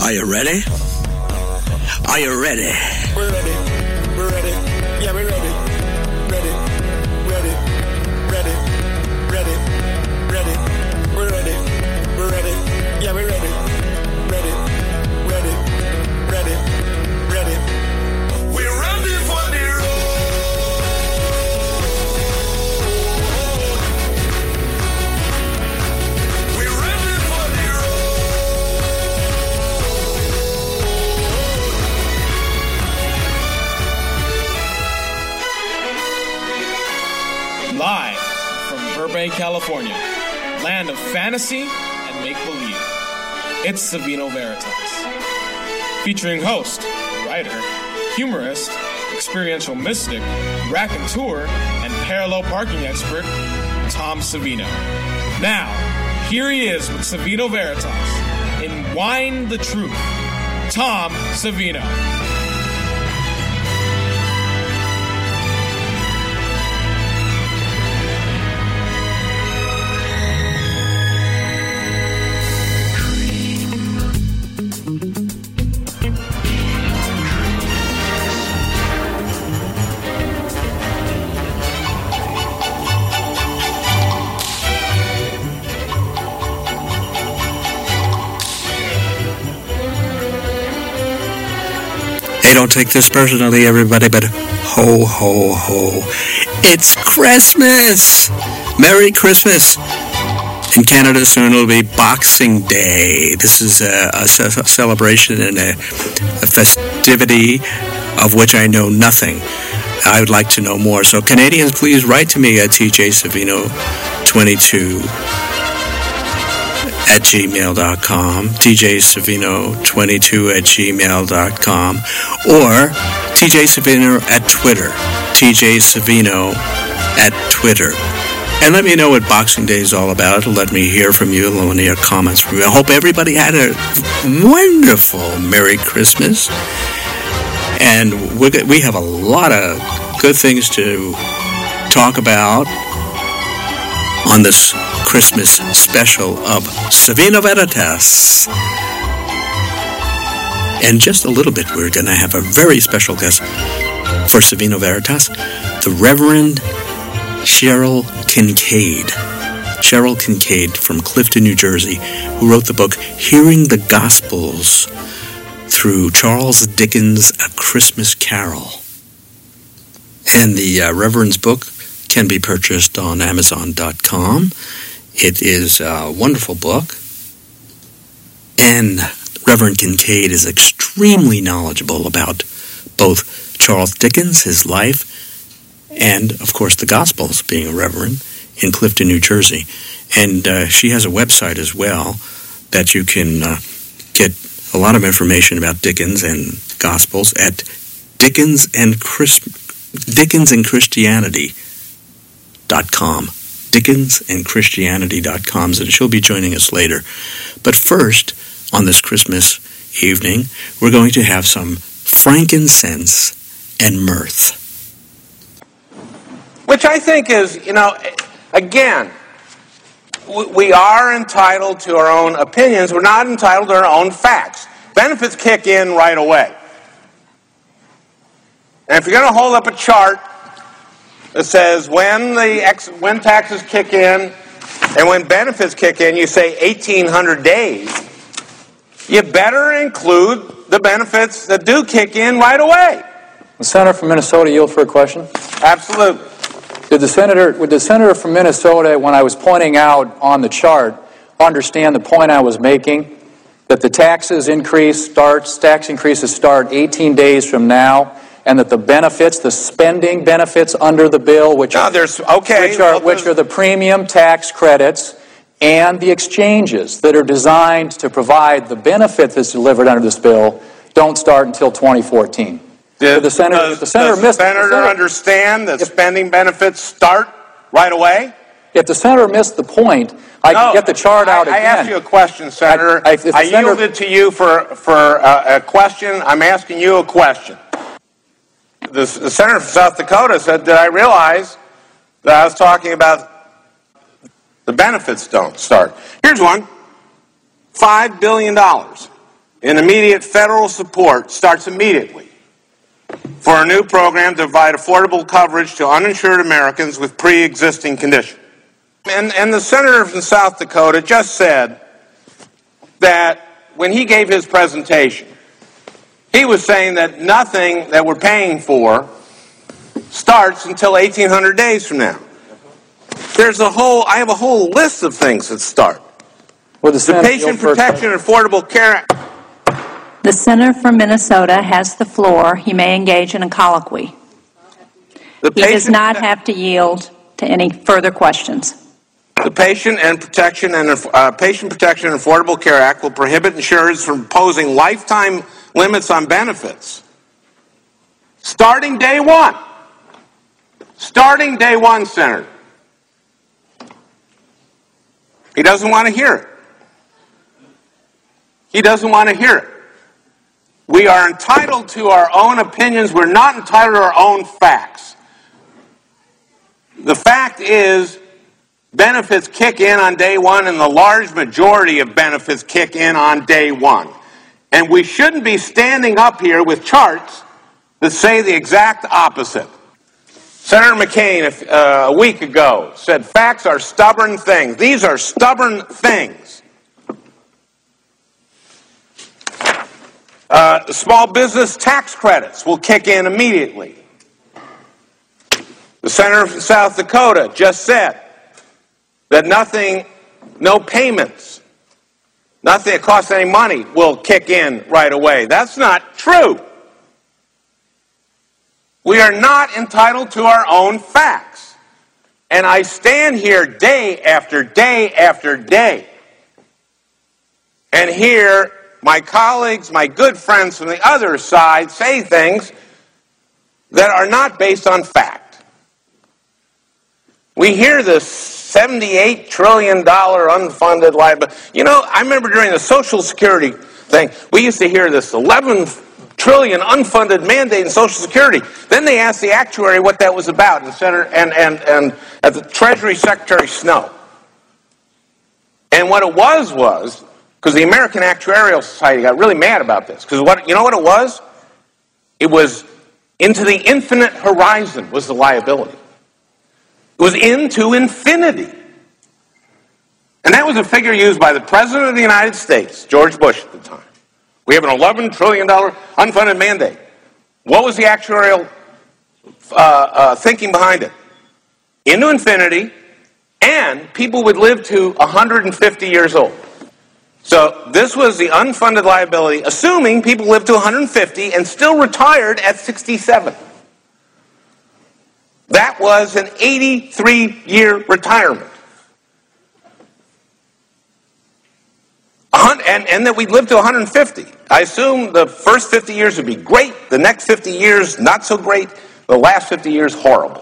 Are you ready? Are you ready? We're ready. We're ready. Yeah, we're ready. Ready. Ready. Ready. Ready. Ready. We're ready. We're ready. Yeah, we're ready. Ready. Ready. Ready. Ready. We're ready for the road. We're ready for the Live from Burbank, California, land of fantasy and make-believe, it's Savino Veritas. Featuring host, writer, humorist, experiential mystic, raconteur, and parallel parking expert, Tom Savino. Now, here he is with Savino Veritas in Wine the Truth, Tom Savino. Hey, don't take this personally, everybody, but ho, ho, ho. It's Christmas! Merry Christmas! In Canada, soon it'll be Boxing Day. This is a celebration and a festivity of which I know nothing. I would like to know more. So, Canadians, please write to me at tjsavino22 at gmail.com, tjsavino22 at gmail.com, or TJ Savino at Twitter, TJ Savino at Twitter. And let me know what Boxing Day is all about. Let me hear from you. Let me hear comments from you. I hope everybody had a wonderful Merry Christmas. And we have a lot of good things to talk about on this Christmas special of Savino Veritas. In just a little bit, we're going to have a very special guest for Savino Veritas, the Reverend Cheryl Kincaid. Cheryl Kincaid from Clifton, New Jersey, who wrote the book Hearing the Gospels through Charles Dickens' A Christmas Carol. And the Reverend's book can be purchased on Amazon.com. It is a wonderful book. And Reverend Kincaid is extremely knowledgeable about both Charles Dickens, his life, and, of course, the Gospels, being a reverend, in Clifton, New Jersey. And she has a website as well that you can get a lot of information about Dickens and Gospels at DickensandChristianity.com. DickensandChristianity.com. And she'll be joining us later. But first, on this Christmas evening, we're going to have some frankincense and mirth. Which I think is, again, we are entitled to our own opinions. We're not entitled to our own facts. Benefits kick in right away. And if you're going to hold up a chart that says when taxes kick in and when benefits kick in, you say 1,800 days, you better include the benefits that do kick in right away. The senator from Minnesota yield for a question? Absolutely. Would the senator from Minnesota, when I was pointing out on the chart, understand the point I was making? That the tax increases start 18 days from now, and that the benefits, the spending benefits under the bill, which are the premium tax credits and the exchanges that are designed to provide the benefit that's delivered under this bill, don't start until 2014. Does the senator understand that spending benefits start right away? If the senator missed the point, I can get the chart out again. I asked you a question, Senator. I yielded to you for a question. I'm asking you a question. The senator from South Dakota said, did I realize that I was talking about the benefits don't start? Here's one. $5 billion in immediate federal support starts immediately for a new program to provide affordable coverage to uninsured Americans with pre-existing conditions. And the senator from South Dakota just said that when he gave his presentation, he was saying that nothing that we're paying for starts until 1,800 days from now. I have a whole list of things that start. Well, the Patient Protection and Affordable Care Act. The senator from Minnesota has the floor. He may engage in a colloquy. He does not have to yield to any further questions. The Patient Protection and Affordable Care Act will prohibit insurers from imposing lifetime limits on benefits. Starting day one. Starting day one, Senator. He doesn't want to hear it. He doesn't want to hear it. We are entitled to our own opinions. We're not entitled to our own facts. The fact is, benefits kick in on day one, and the large majority of benefits kick in on day one. And we shouldn't be standing up here with charts that say the exact opposite. Senator McCain, a week ago, said facts are stubborn things. These are stubborn things. Small business tax credits will kick in immediately. The senator from South Dakota just said that no payments, nothing that costs any money will kick in right away. That's not true. We are not entitled to our own facts. And I stand here day after day after day and hear my colleagues, my good friends from the other side say things that are not based on fact. We hear this $78 trillion unfunded liability. You know, I remember during the Social Security thing, we used to hear this 11 trillion unfunded mandate in Social Security. Then they asked the actuary what that was about, and at the Treasury Secretary Snow. And what it was because the American Actuarial Society got really mad about this, because you know what it was? It was into the infinite horizon was the liability. It was into infinity. And that was a figure used by the President of the United States, George Bush at the time. We have an $11 trillion unfunded mandate. What was the actuarial thinking behind it? Into infinity, and people would live to 150 years old. So this was the unfunded liability, assuming people lived to 150 and still retired at 67. That was an 83-year retirement. And that we'd live to 150. I assume the first 50 years would be great, the next 50 years not so great, the last 50 years horrible.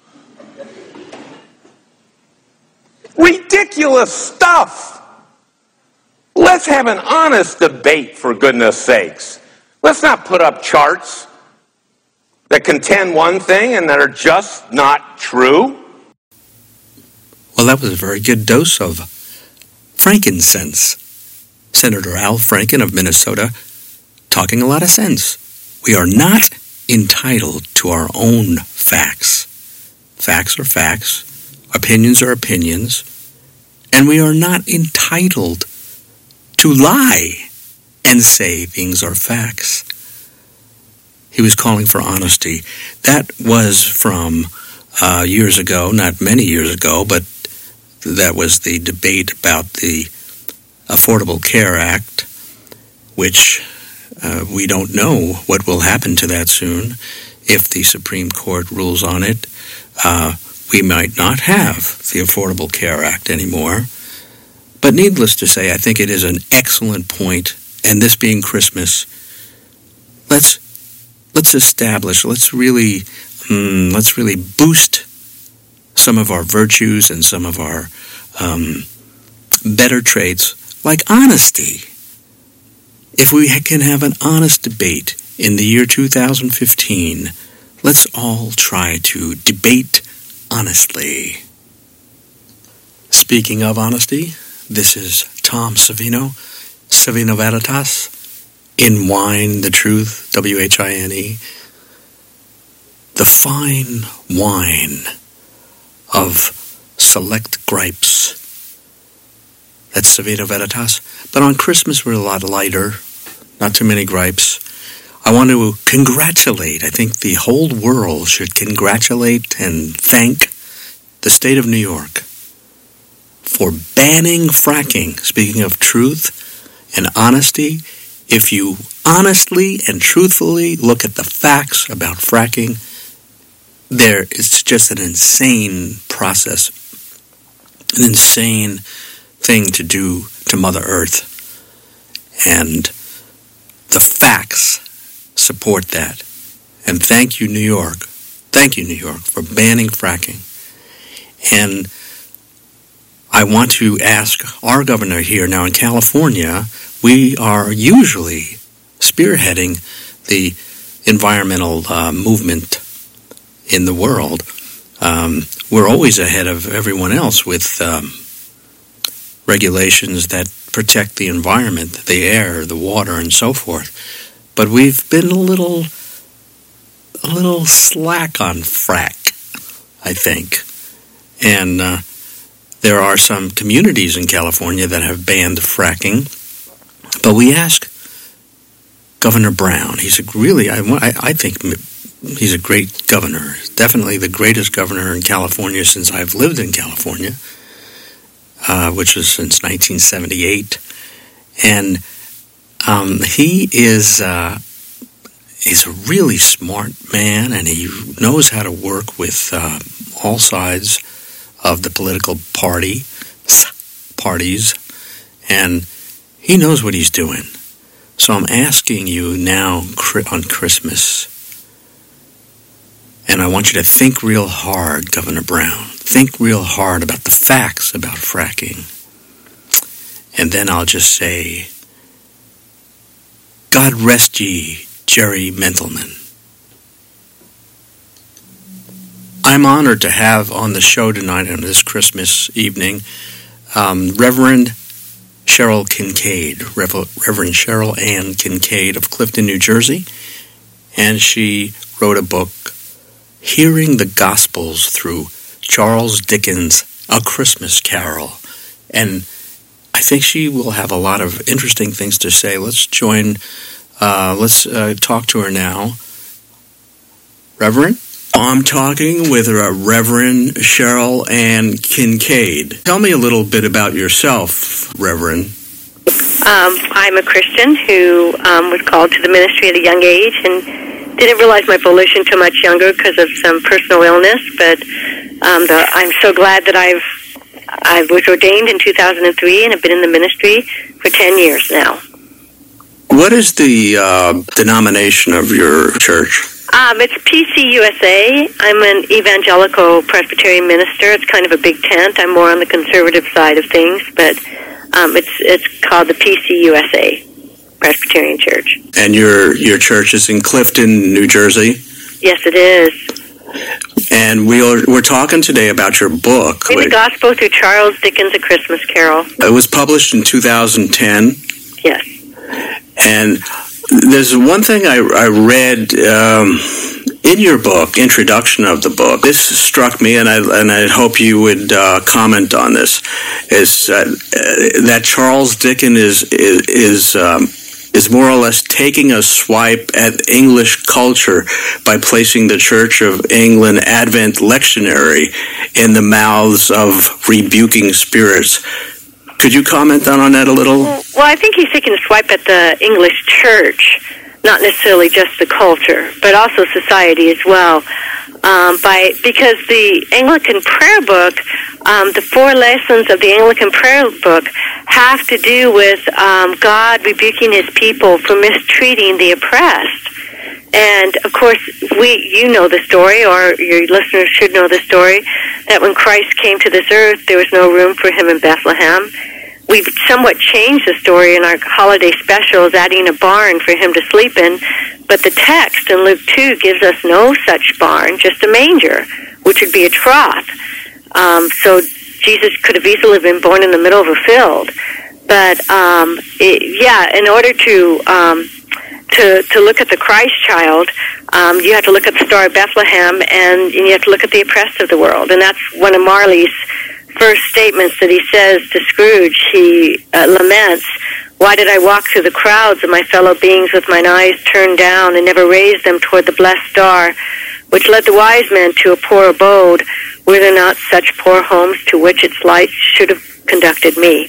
Ridiculous stuff. Let's have an honest debate, for goodness sakes. Let's not put up charts that contend one thing and that are just not true. Well, that was a very good dose of frankincense. Senator Al Franken of Minnesota talking a lot of sense. We are not entitled to our own facts. Facts are facts. Opinions are opinions. And we are not entitled to lie and say things are facts. He was calling for honesty. That was from years ago, not many years ago, but that was the debate about the Affordable Care Act, which we don't know what will happen to that soon. If the Supreme Court rules on it, we might not have the Affordable Care Act anymore. But needless to say, I think it is an excellent point, and this being Christmas, let's really boost some of our virtues and some of our better traits, like honesty. If we can have an honest debate in the year 2015, let's all try to debate honestly. Speaking of honesty, this is Tom Savino, Savino Veritas, in wine the truth, W-H-I-N-E, the fine wine of select gripes. That's Savino Veritas. But on Christmas, we're a lot lighter, not too many gripes. I want to congratulate, I think the whole world should congratulate and thank the state of New York for banning fracking. Speaking of truth and honesty, if you honestly and truthfully look at the facts about fracking, it's just an insane process, an insane thing to do to Mother Earth. And the facts support that. And thank you, New York. Thank you, New York, for banning fracking. And I want to ask our governor here now in California, we are usually spearheading the environmental movement in the world. We're always ahead of everyone else with regulations that protect the environment, the air, the water, and so forth. But we've been a little slack on frack, I think. And there are some communities in California that have banned fracking. But we ask Governor Brown. He's I think he's a great governor. Definitely the greatest governor in California since I've lived in California, which was since 1978. And he's a really smart man, and he knows how to work with all sides of the political parties, and he knows what he's doing. So I'm asking you now on Christmas, and I want you to think real hard, Governor Brown. Think real hard about the facts about fracking. And then I'll just say, God rest ye, Jerry Mentelman. I'm honored to have on the show tonight on this Christmas evening Reverend Cheryl Kincaid, Reverend Cheryl Ann Kincaid of Clifton, New Jersey, and she wrote a book, Hearing the Gospels Through Charles Dickens' A Christmas Carol. And I think she will have a lot of interesting things to say. Let's talk to her now. Reverend? I'm talking with Reverend Cheryl Ann Kincaid. Tell me a little bit about yourself, Reverend. I'm a Christian who was called to the ministry at a young age and didn't realize my vocation until much younger because of some personal illness. But I'm so glad that I was ordained in 2003 and have been in the ministry for 10 years now. What is the denomination of your church? It's PCUSA. I'm an evangelical Presbyterian minister. It's kind of a big tent. I'm more on the conservative side of things, but it's called the PCUSA, Presbyterian Church. And your church is in Clifton, New Jersey? Yes, it is. And we're talking today about your book. Read the Gospel Through Charles Dickens' A Christmas Carol. It was published in 2010. Yes. And there's one thing I read in your book, introduction of the book. This struck me, and I hope you would comment on this. Is that Charles Dickens is more or less taking a swipe at English culture by placing the Church of England Advent lectionary in the mouths of rebuking spirits. Could you comment on that a little? Well, I think he's taking a swipe at the English church, not necessarily just the culture, but also society as well. Because the Anglican prayer book, the 4 lessons of the Anglican prayer book have to do with God rebuking his people for mistreating the oppressed. And, of course, you know the story, or your listeners should know the story, that when Christ came to this earth, there was no room for him in Bethlehem. We've somewhat changed the story in our holiday specials, adding a barn for him to sleep in, but the text in Luke 2 gives us no such barn, just a manger, which would be a trough. So Jesus could have easily been born in the middle of a field. But, in order to to look at the Christ child, you have to look at the Star of Bethlehem, and you have to look at the oppressed of the world. And that's one of Marley's first statements that he says to Scrooge. He laments, "Why did I walk through the crowds of my fellow beings with mine eyes turned down and never raised them toward the blessed star, which led the wise men to a poor abode? Were there not such poor homes to which its light should have conducted me?"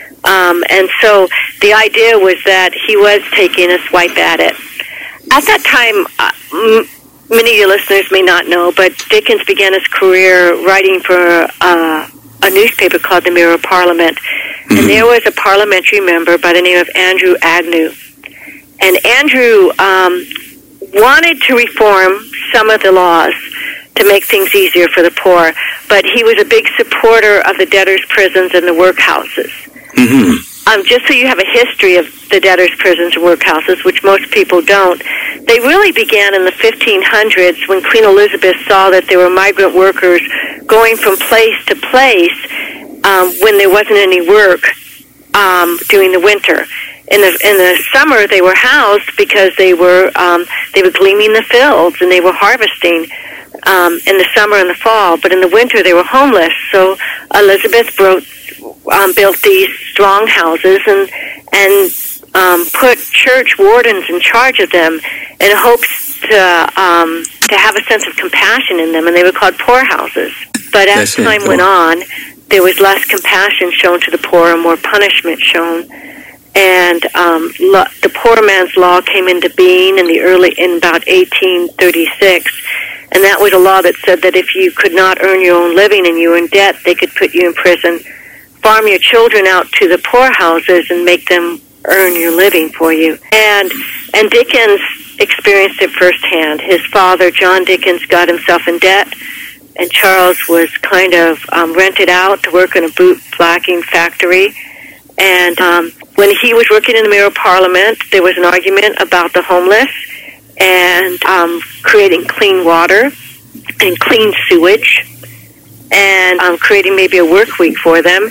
And so the idea was that he was taking a swipe at it. At that time, many of your listeners may not know, but Dickens began his career writing for a newspaper called the Mirror of Parliament. Mm-hmm. And there was a parliamentary member by the name of Andrew Agnew. And Andrew wanted to reform some of the laws to make things easier for the poor, but he was a big supporter of the debtors' prisons and the workhouses. Mm-hmm. Just so you have a history of the debtors' prisons and workhouses, which most people don't, they really began in the 1500s when Queen Elizabeth saw that there were migrant workers going from place to place when there wasn't any work during the winter. In the summer, they were housed because they were gleaning the fields and they were harvesting in the summer and the fall. But in the winter, they were homeless. So Elizabeth built these strong houses and put church wardens in charge of them in hopes to have a sense of compassion in them, and they were called poorhouses. But as time went on, there was less compassion shown to the poor and more punishment shown. And the Poor Man's Law came into being in about 1836, and that was a law that said that if you could not earn your own living and you were in debt, they could put you in prison, farm your children out to the poorhouses, and make them earn your living for you. And Dickens experienced it firsthand. His father, John Dickens, got himself in debt, and Charles was kind of rented out to work in a boot blacking factory. And when he was working in the Mirror of Parliament, there was an argument about the homeless and creating clean water and clean sewage and creating maybe a work week for them.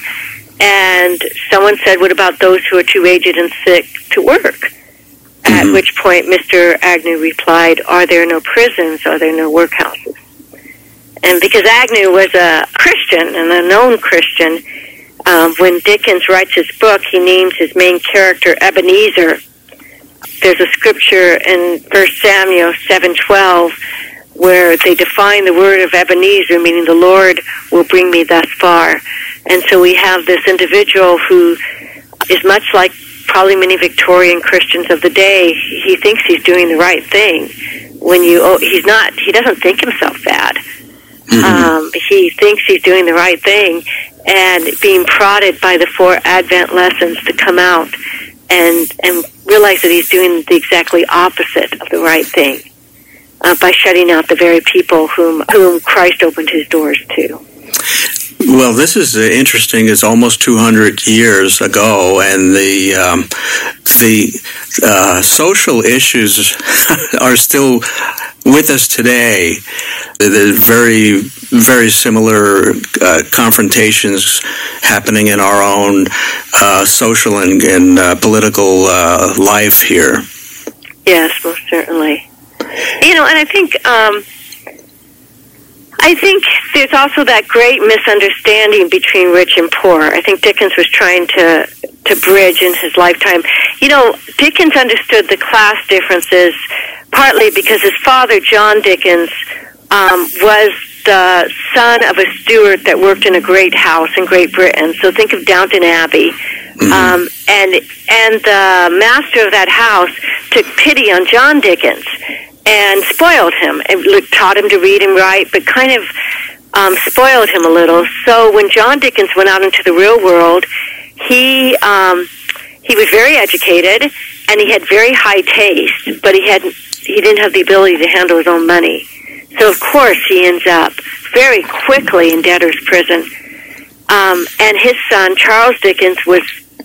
And someone said, "What about those who are too aged and sick to work?" Mm-hmm. At which point Mr. Agnew replied, "Are there no prisons? Are there no workhouses?" And because Agnew was a Christian and a known Christian, when Dickens writes his book, he names his main character Ebenezer. There's a scripture in 1 Samuel 7:12 where they define the word of Ebenezer, meaning the Lord will bring me thus far. And so we have this individual who is much like probably many Victorian Christians of the day. He thinks he's doing the right thing. He's not. He doesn't think himself bad. Mm-hmm. He thinks he's doing the right thing, and being prodded by the 4 Advent lessons to come out and realize that he's doing the exactly opposite of the right thing by shutting out the very people whom Christ opened his doors to. Well, this is interesting. It's almost 200 years ago, and the social issues are still with us today. There's very, very similar confrontations happening in our own social and political life here. Yes, most certainly. And I think there's also that great misunderstanding between rich and poor. I think Dickens was trying to bridge in his lifetime. Dickens understood the class differences partly because his father, John Dickens, was the son of a steward that worked in a great house in Great Britain. So think of Downton Abbey. Mm-hmm. And the master of that house took pity on John Dickens and spoiled him and taught him to read and write, but kind of spoiled him a little. So when John Dickens went out into the real world, he was very educated and he had very high taste, but he didn't have the ability to handle his own money. So of course he ends up very quickly in debtor's prison. And his son Charles Dickens was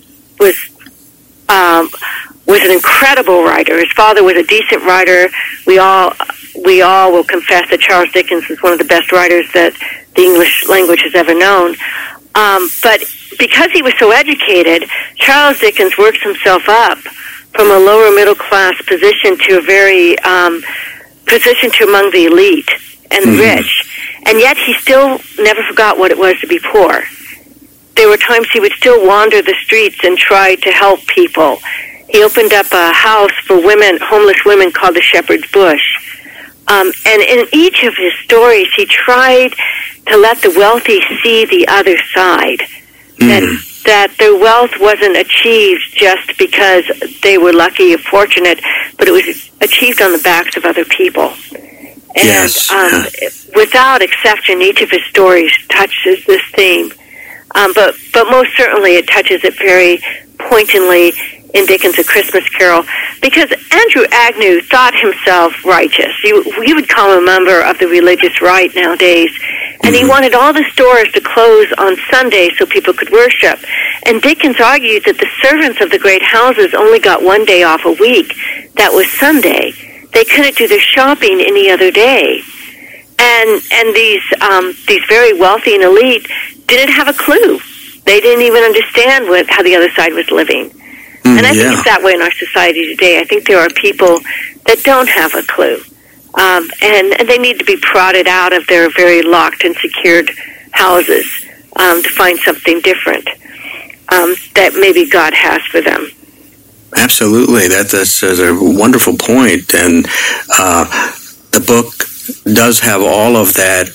an incredible writer. His father was a decent writer. We all will confess that Charles Dickens was one of the best writers that the English language has ever known. But because he was so educated, Charles Dickens works himself up from a lower middle class position to a very position to among the elite and the rich. And yet he still never forgot what it was to be poor. There were times he would still wander the streets and try to help people. He opened up a house for women, homeless women, called the Shepherd's Bush. And in each of his stories, he tried to let the wealthy see the other side. That their wealth wasn't achieved just because they were lucky or fortunate, but it was achieved on the backs of other people. And without exception, each of his stories touches this theme. But most certainly it touches it very pointedly in Dickens' A Christmas Carol, because Andrew Agnew thought himself righteous. We would call him a member of the religious right nowadays. And he wanted all the stores to close on Sunday so people could worship. And Dickens argued that the servants of the great houses only got one day off a week. That was Sunday. They couldn't do their shopping any other day. And these very wealthy and elite didn't have a clue. They didn't even understand how the other side was living. And I think it's that way in our society today. I think there are people that don't have a clue. And they need to be prodded out of their very locked and secured houses to find something different that maybe God has for them. Absolutely. That's a wonderful point. And the book does have all of that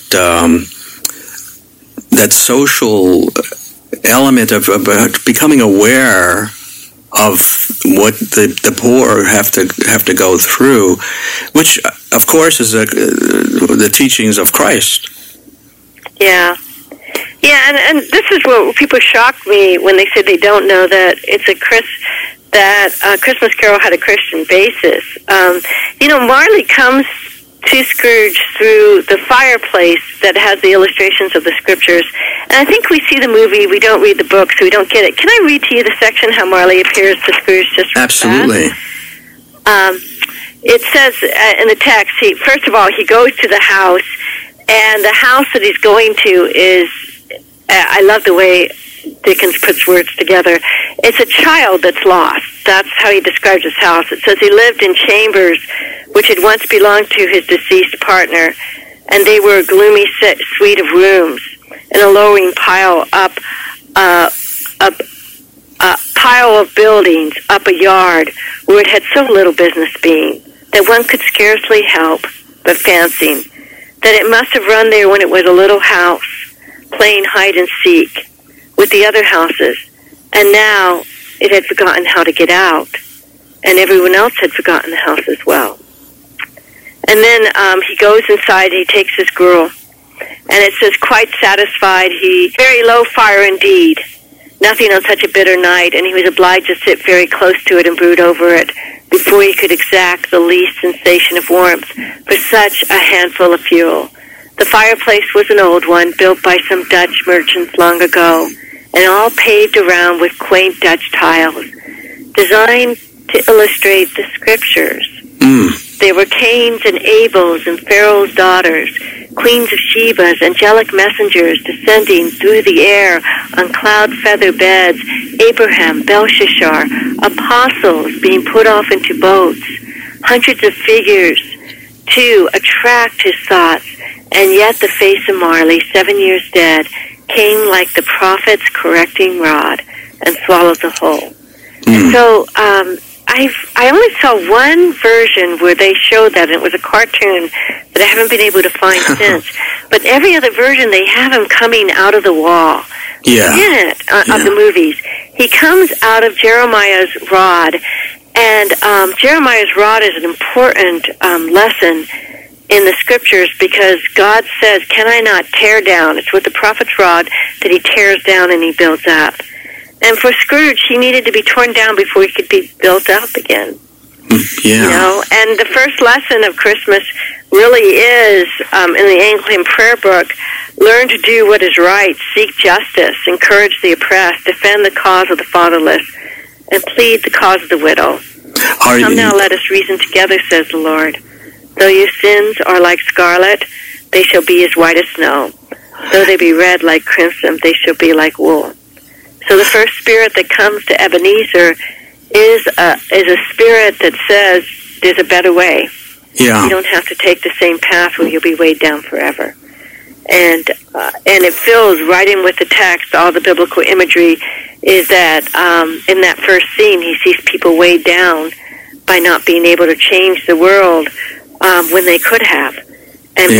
that social element of becoming aware of what the poor have to go through, which of course is the teachings of Christ. Yeah, and this is what people shock me when they say they don't know that it's Christmas Carol had a Christian basis. Marley comes to Scrooge through the fireplace that has the illustrations of the scriptures. And I think we see the movie, we don't read the book, so we don't get it. Can I read to you the section how Marley appears to Scrooge just Absolutely. It says in the text, first of all, he goes to the house, and the house that he's going to is, I love the way Dickens puts words together. It's a child that's lost. That's how he describes his house. It says he lived in chambers which had once belonged to his deceased partner, and they were a gloomy suite of rooms and a lowering pile of buildings up a yard where it had so little business being that one could scarcely help but fancying that it must have run there when it was a little house playing hide and seek with the other houses, and now it had forgotten how to get out, and everyone else had forgotten the house as well. And then he goes inside, he takes his gruel, and it says, quite satisfied, very low fire indeed, nothing on such a bitter night, and he was obliged to sit very close to it and brood over it before he could exact the least sensation of warmth for such a handful of fuel. The fireplace was an old one, built by some Dutch merchants long ago, and all paved around with quaint Dutch tiles, designed to illustrate the scriptures. There were Cains and Abels and Pharaoh's daughters, queens of Sheba's angelic messengers descending through the air on cloud feather beds, Abraham, Belshazzar, apostles being put off into boats, hundreds of figures to attract his thoughts, and yet the face of Marley, 7 years dead, came like the prophet's correcting rod and swallowed the whole. And so I only saw one version where they showed that, and it was a cartoon that I haven't been able to find since. But every other version, they have him coming out of the wall. Of the movies. He comes out of Jeremiah's rod, and Jeremiah's rod is an important lesson in the scriptures, because God says, can I not tear down? It's with the prophet's rod that he tears down and he builds up. And for Scrooge, he needed to be torn down before he could be built up again. And the first lesson of Christmas really is, in the Anglican prayer book, learn to do what is right, seek justice, encourage the oppressed, defend the cause of the fatherless, and plead the cause of the widow. Come now, let us reason together, says the Lord. Though your sins are like scarlet, they shall be as white as snow. Though they be red like crimson, they shall be like wool. So the first spirit that comes to Ebenezer is a spirit that says there's a better way. Yeah. You don't have to take the same path where you'll be weighed down forever. And it fills right in with the text. All the biblical imagery is that in that first scene, he sees people weighed down by not being able to change the world when they could have, and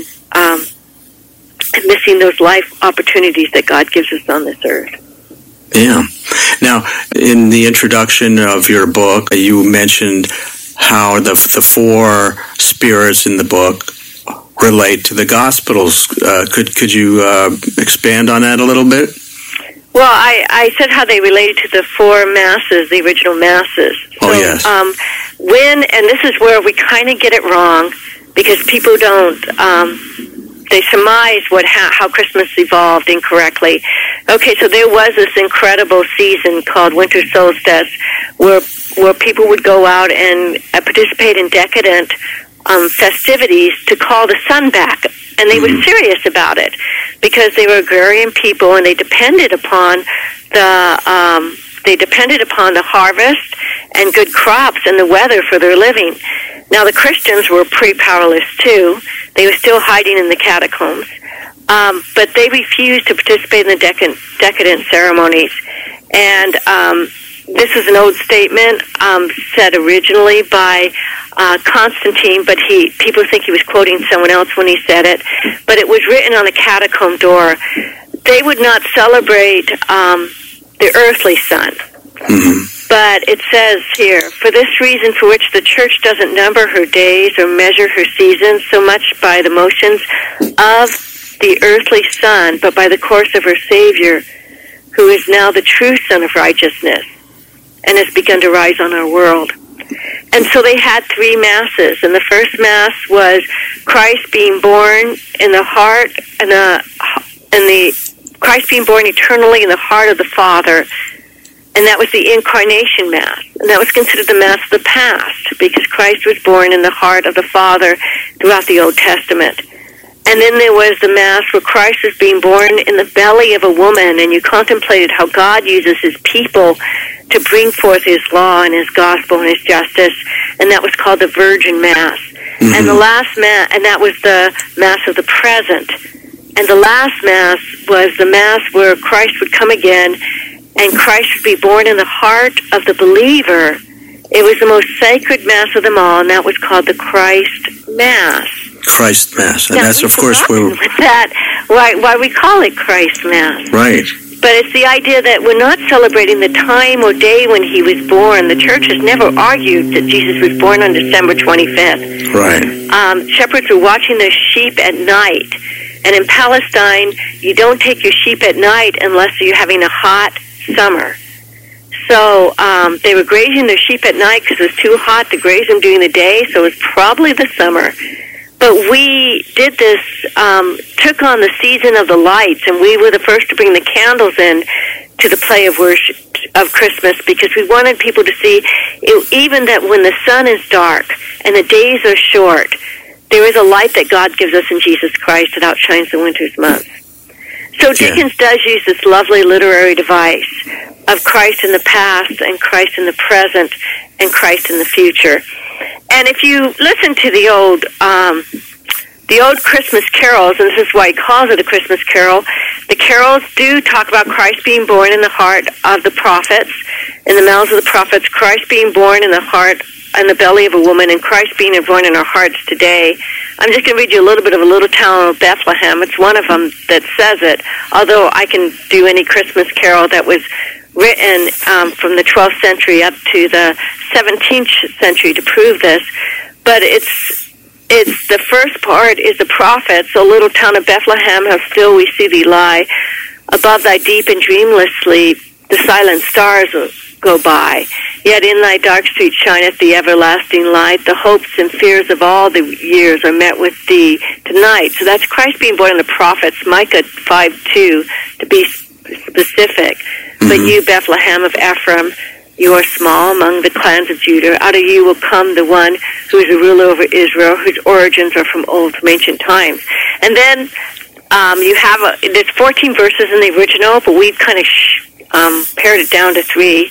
missing those life opportunities that God gives us on this earth. Yeah. Now, in the introduction of your book, you mentioned how the four spirits in the book relate to the Gospels. Could you expand on that a little bit? Well, I said how they related to the four masses, the original masses. Oh, yes. And this is where we kind of get it wrong, because people don't, they surmise how Christmas evolved incorrectly. Okay, so there was this incredible season called Winter Solstice, where people would go out and participate in decadent festivities to call the sun back. And they were serious about it because they were agrarian people, and they depended upon the harvest and good crops and the weather for their living. Now, the Christians were pretty powerless too. They were still hiding in the catacombs, but they refused to participate in the decadent ceremonies. And this is an old statement said originally by Constantine, but people think he was quoting someone else when he said it. But it was written on the catacomb door. They would not celebrate the earthly sun. Mm-hmm. But it says here, for this reason for which the church doesn't number her days or measure her seasons so much by the motions of the earthly sun, but by the course of her Savior, who is now the true Son of righteousness and has begun to rise on our world. And so they had three masses, and the first mass was Christ being born in the heart, and the Christ being born eternally in the heart of the Father, and that was the Incarnation Mass, and that was considered the Mass of the past, because Christ was born in the heart of the Father throughout the Old Testament. And then there was the Mass where Christ was being born in the belly of a woman, and you contemplated how God uses his people to bring forth his law and his gospel and his justice, and that was called the Virgin Mass. Mm-hmm. And the last Mass, and that was the Mass of the present. And the last Mass was the Mass where Christ would come again, and Christ would be born in the heart of the believer. It was the most sacred Mass of them all, and that was called the Christ Mass. Christ Mass, and that's of course why we call it Christ Mass. Right. But it's the idea that we're not celebrating the time or day when he was born. The church has never argued that Jesus was born on December 25th. Right. Shepherds were watching their sheep at night. And in Palestine, you don't take your sheep at night unless you're having a hot summer. So they were grazing their sheep at night because it was too hot to graze them during the day, so it was probably the summer. But we did this, took on the season of the lights, and we were the first to bring the candles in to the play of worship of Christmas, because we wanted people to see even that when the sun is dark and the days are short, there is a light that God gives us in Jesus Christ that outshines the winter's months. So Dickens does use this lovely literary device of Christ in the past and Christ in the present and Christ in the future. And if you listen to the old Christmas carols, and this is why he calls it a Christmas carol, the carols do talk about Christ being born in the heart of the prophets, in the mouths of the prophets, Christ being born in the heart and the belly of a woman, and Christ being born in our hearts today. I'm just going to read you a little bit of A Little Town of Bethlehem. It's one of them that says it, although I can do any Christmas carol that was written from the 12th century up to the 17th century to prove this. But it's the first part is the prophets. O little town of Bethlehem, how still we see thee lie. Above thy deep and dreamless sleep, the silent stars go by. Yet in thy dark street shineth the everlasting light. The hopes and fears of all the years are met with thee tonight. So that's Christ being born in the prophets, Micah 5:2, to be specific. Mm-hmm. But you, Bethlehem of Ephraim, you are small among the clans of Judah. Out of you will come the one who is a ruler over Israel, whose origins are from ancient times. And then you have there's 14 verses in the original, but we've kind of pared it down to 3.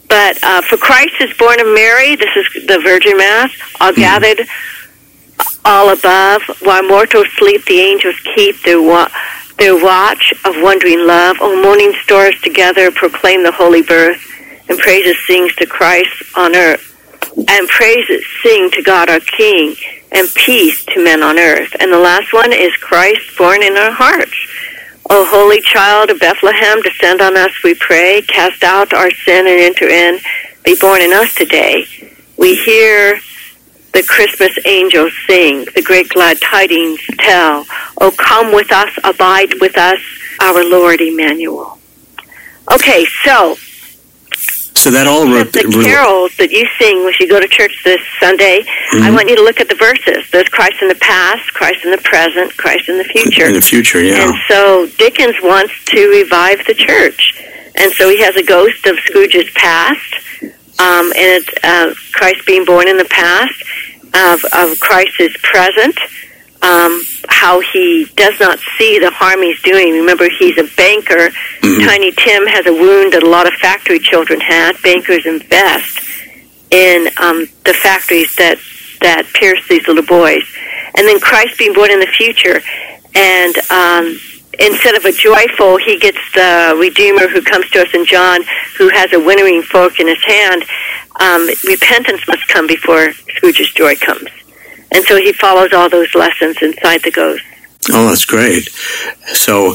But for Christ is born of Mary, this is the Virgin Mass, all gathered all above. While mortals sleep, the angels keep their watch of wondering love. O morning stars together proclaim the holy birth, and praises sings to Christ on earth. And praises sing to God our King, and peace to men on earth. And the last one is Christ born in our hearts. O holy child of Bethlehem, descend on us, we pray. Cast out our sin and enter in. Be born in us today. We hear the Christmas angels sing, the great glad tidings tell. O come with us, abide with us, our Lord Emmanuel. Okay, so that all the carols that you sing when you go to church this Sunday, I want you to look at the verses. There's Christ in the past, Christ in the present, Christ in the future. In the future, yeah. And so Dickens wants to revive the church. And so he has a ghost of Scrooge's past, and it's Christ being born in the past, of Christ's present, how he does not see the harm he's doing. Remember, he's a banker. Tiny Tim has a wound that a lot of factory children had. Bankers invest in the factories that pierce these little boys. And then Christ being born in the future. And instead of a joyful, he gets the Redeemer who comes to us in John, who has a winnowing fork in his hand. Repentance must come before Scrooge's joy comes. And so he follows all those lessons inside the ghost. Oh, that's great. So,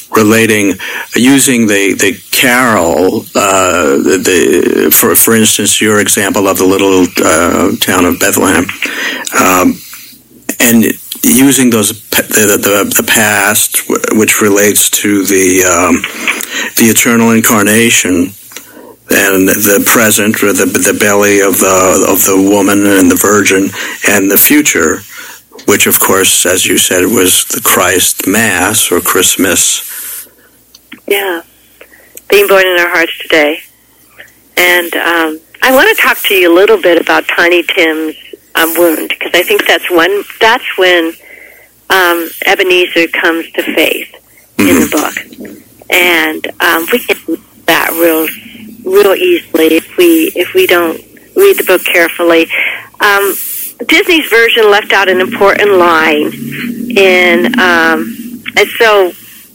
using the carol, for instance, your example of the little town of Bethlehem, and using the past, which relates to the eternal incarnation, and the present, or the belly of the woman and the virgin, and the future, which of course, as you said, was the Christ Mass or Christmas. Yeah, being born in our hearts today. And I want to talk to you a little bit about Tiny Tim's wound, because I think that's when Ebenezer comes to faith in the book, and we can do that real easily if we don't read the book carefully. Disney's version left out an important line and so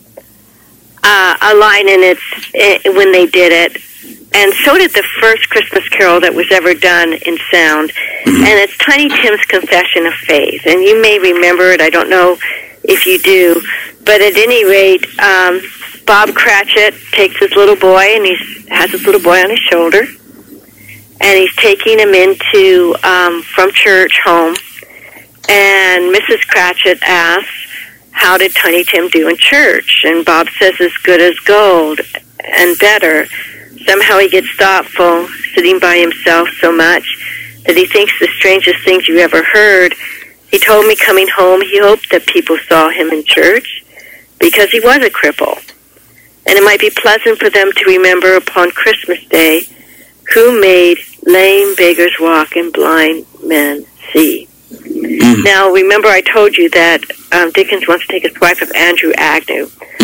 a line in it when they did it, and so did the first Christmas Carol that was ever done in sound, and it's Tiny Tim's Confession of Faith. And you may remember it, I don't know if you do, but at any rate, Bob Cratchit takes his little boy, and he has his little boy on his shoulder, and he's taking him into from church home, and Mrs. Cratchit asks, how did Tiny Tim do in church? And Bob says, as good as gold, and better. Somehow he gets thoughtful, sitting by himself so much that he thinks the strangest things you ever heard. He told me coming home he hoped that people saw him in church because he was a cripple. And it might be pleasant for them to remember upon Christmas Day who made lame beggars walk and blind men see. Now, remember I told you that Dickens wants to take his wife of Andrew Agnew,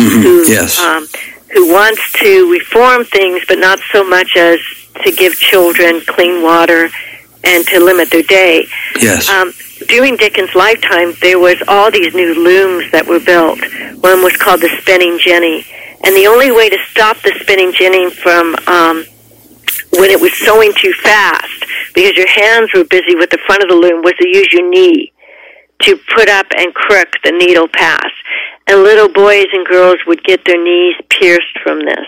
who wants to reform things, but not so much as to give children clean water and to limit their day. Yes. During Dickens' lifetime, there was all these new looms that were built. One was called the Spinning Jenny. And the only way to stop the Spinning Jenny from when it was sewing too fast, because your hands were busy with the front of the loom, was to use your knee to put up and crook the needle pass. And little boys and girls would get their knees pierced from this.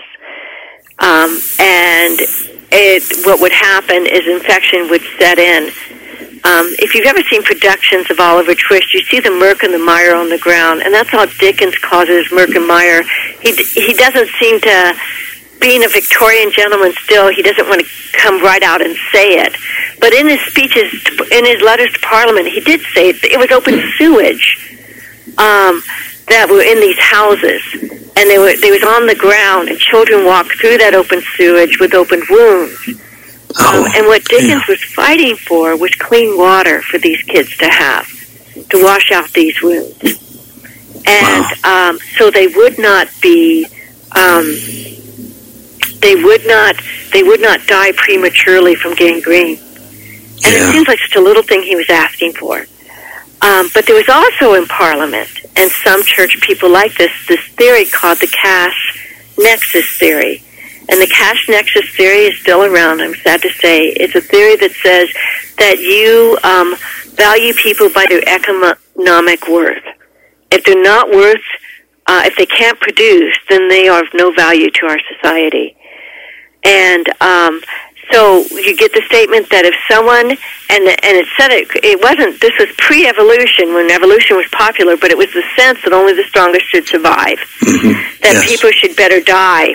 And what would happen is infection would set in. If you've ever seen productions of Oliver Twist, you see the murk and the mire on the ground, and that's how Dickens causes murk and mire. He doesn't seem to, being a Victorian gentleman still, he doesn't want to come right out and say it. But in his speeches, in his letters to Parliament, he did say it was open sewage that were in these houses, and they was on the ground, and children walked through that open sewage with open wounds. And what Dickens was fighting for was clean water for these kids to have, to wash out these wounds. And so they would not be they would not die prematurely from gangrene. And it seems like such a little thing he was asking for. But there was also in Parliament, and some church people like this theory called the cash nexus theory. And the cash nexus theory is still around, I'm sad to say. It's a theory that says that you value people by their economic worth. If they're not worth, if they can't produce, then they are of no value to our society. And so you get the statement that if someone, and it said it wasn't, this was pre-evolution, when evolution was popular, but it was the sense that only the strongest should survive, that people should better die.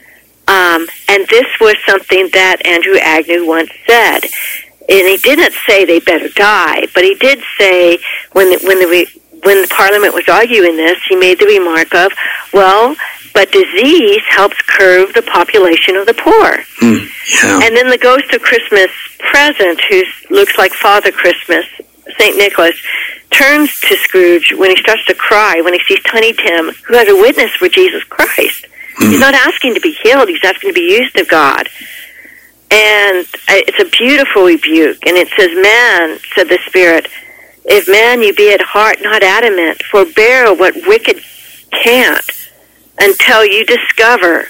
And this was something that Andrew Agnew once said. And he didn't say they better die, but he did say, when the Parliament was arguing this, he made the remark of, well, but disease helps curb the population of the poor. And then the ghost of Christmas Present, who looks like Father Christmas, St. Nicholas, turns to Scrooge when he starts to cry when he sees Tiny Tim, who has a witness for Jesus Christ. He's not asking to be healed, he's asking to be used of God. And it's a beautiful rebuke. And it says, man, said the Spirit, if man you be at heart not adamant, forbear what wicked can't, until you discover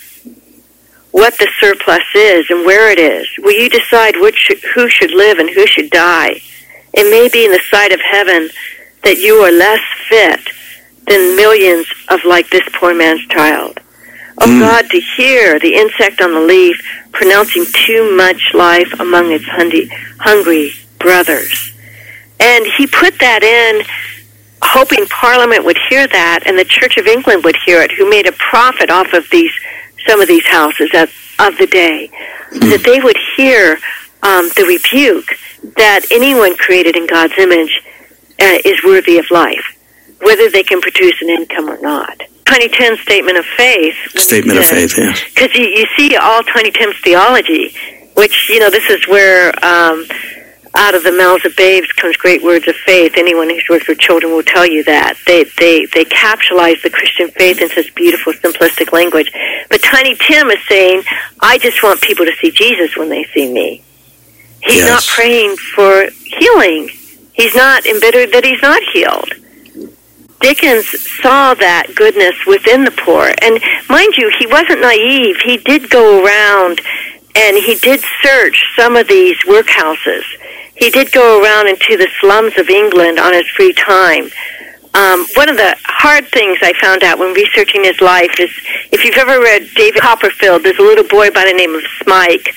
what the surplus is and where it is. Will you decide who should live and who should die? It may be in the sight of heaven that you are less fit than millions of like this poor man's child. Oh God, to hear the insect on the leaf pronouncing too much life among its hungry brothers. And he put that in, hoping Parliament would hear that and the Church of England would hear it, who made a profit off of some of these houses of the day, that they would hear the rebuke that anyone created in God's image is worthy of life, whether they can produce an income or not. Tiny Tim's statement of faith. Statement of faith, yeah. Because you see all Tiny Tim's theology, which, this is where out of the mouths of babes comes great words of faith. Anyone who's worked with children will tell you that. They capsulize the Christian faith in such beautiful, simplistic language. But Tiny Tim is saying, I just want people to see Jesus when they see me. He's not praying for healing. He's not embittered that he's not healed. Dickens saw that goodness within the poor. And mind you, he wasn't naive. He did go around and he did search some of these workhouses. He did go around into the slums of England on his free time. One of the hard things I found out when researching his life is, if you've ever read David Copperfield, there's a little boy by the name of Smike.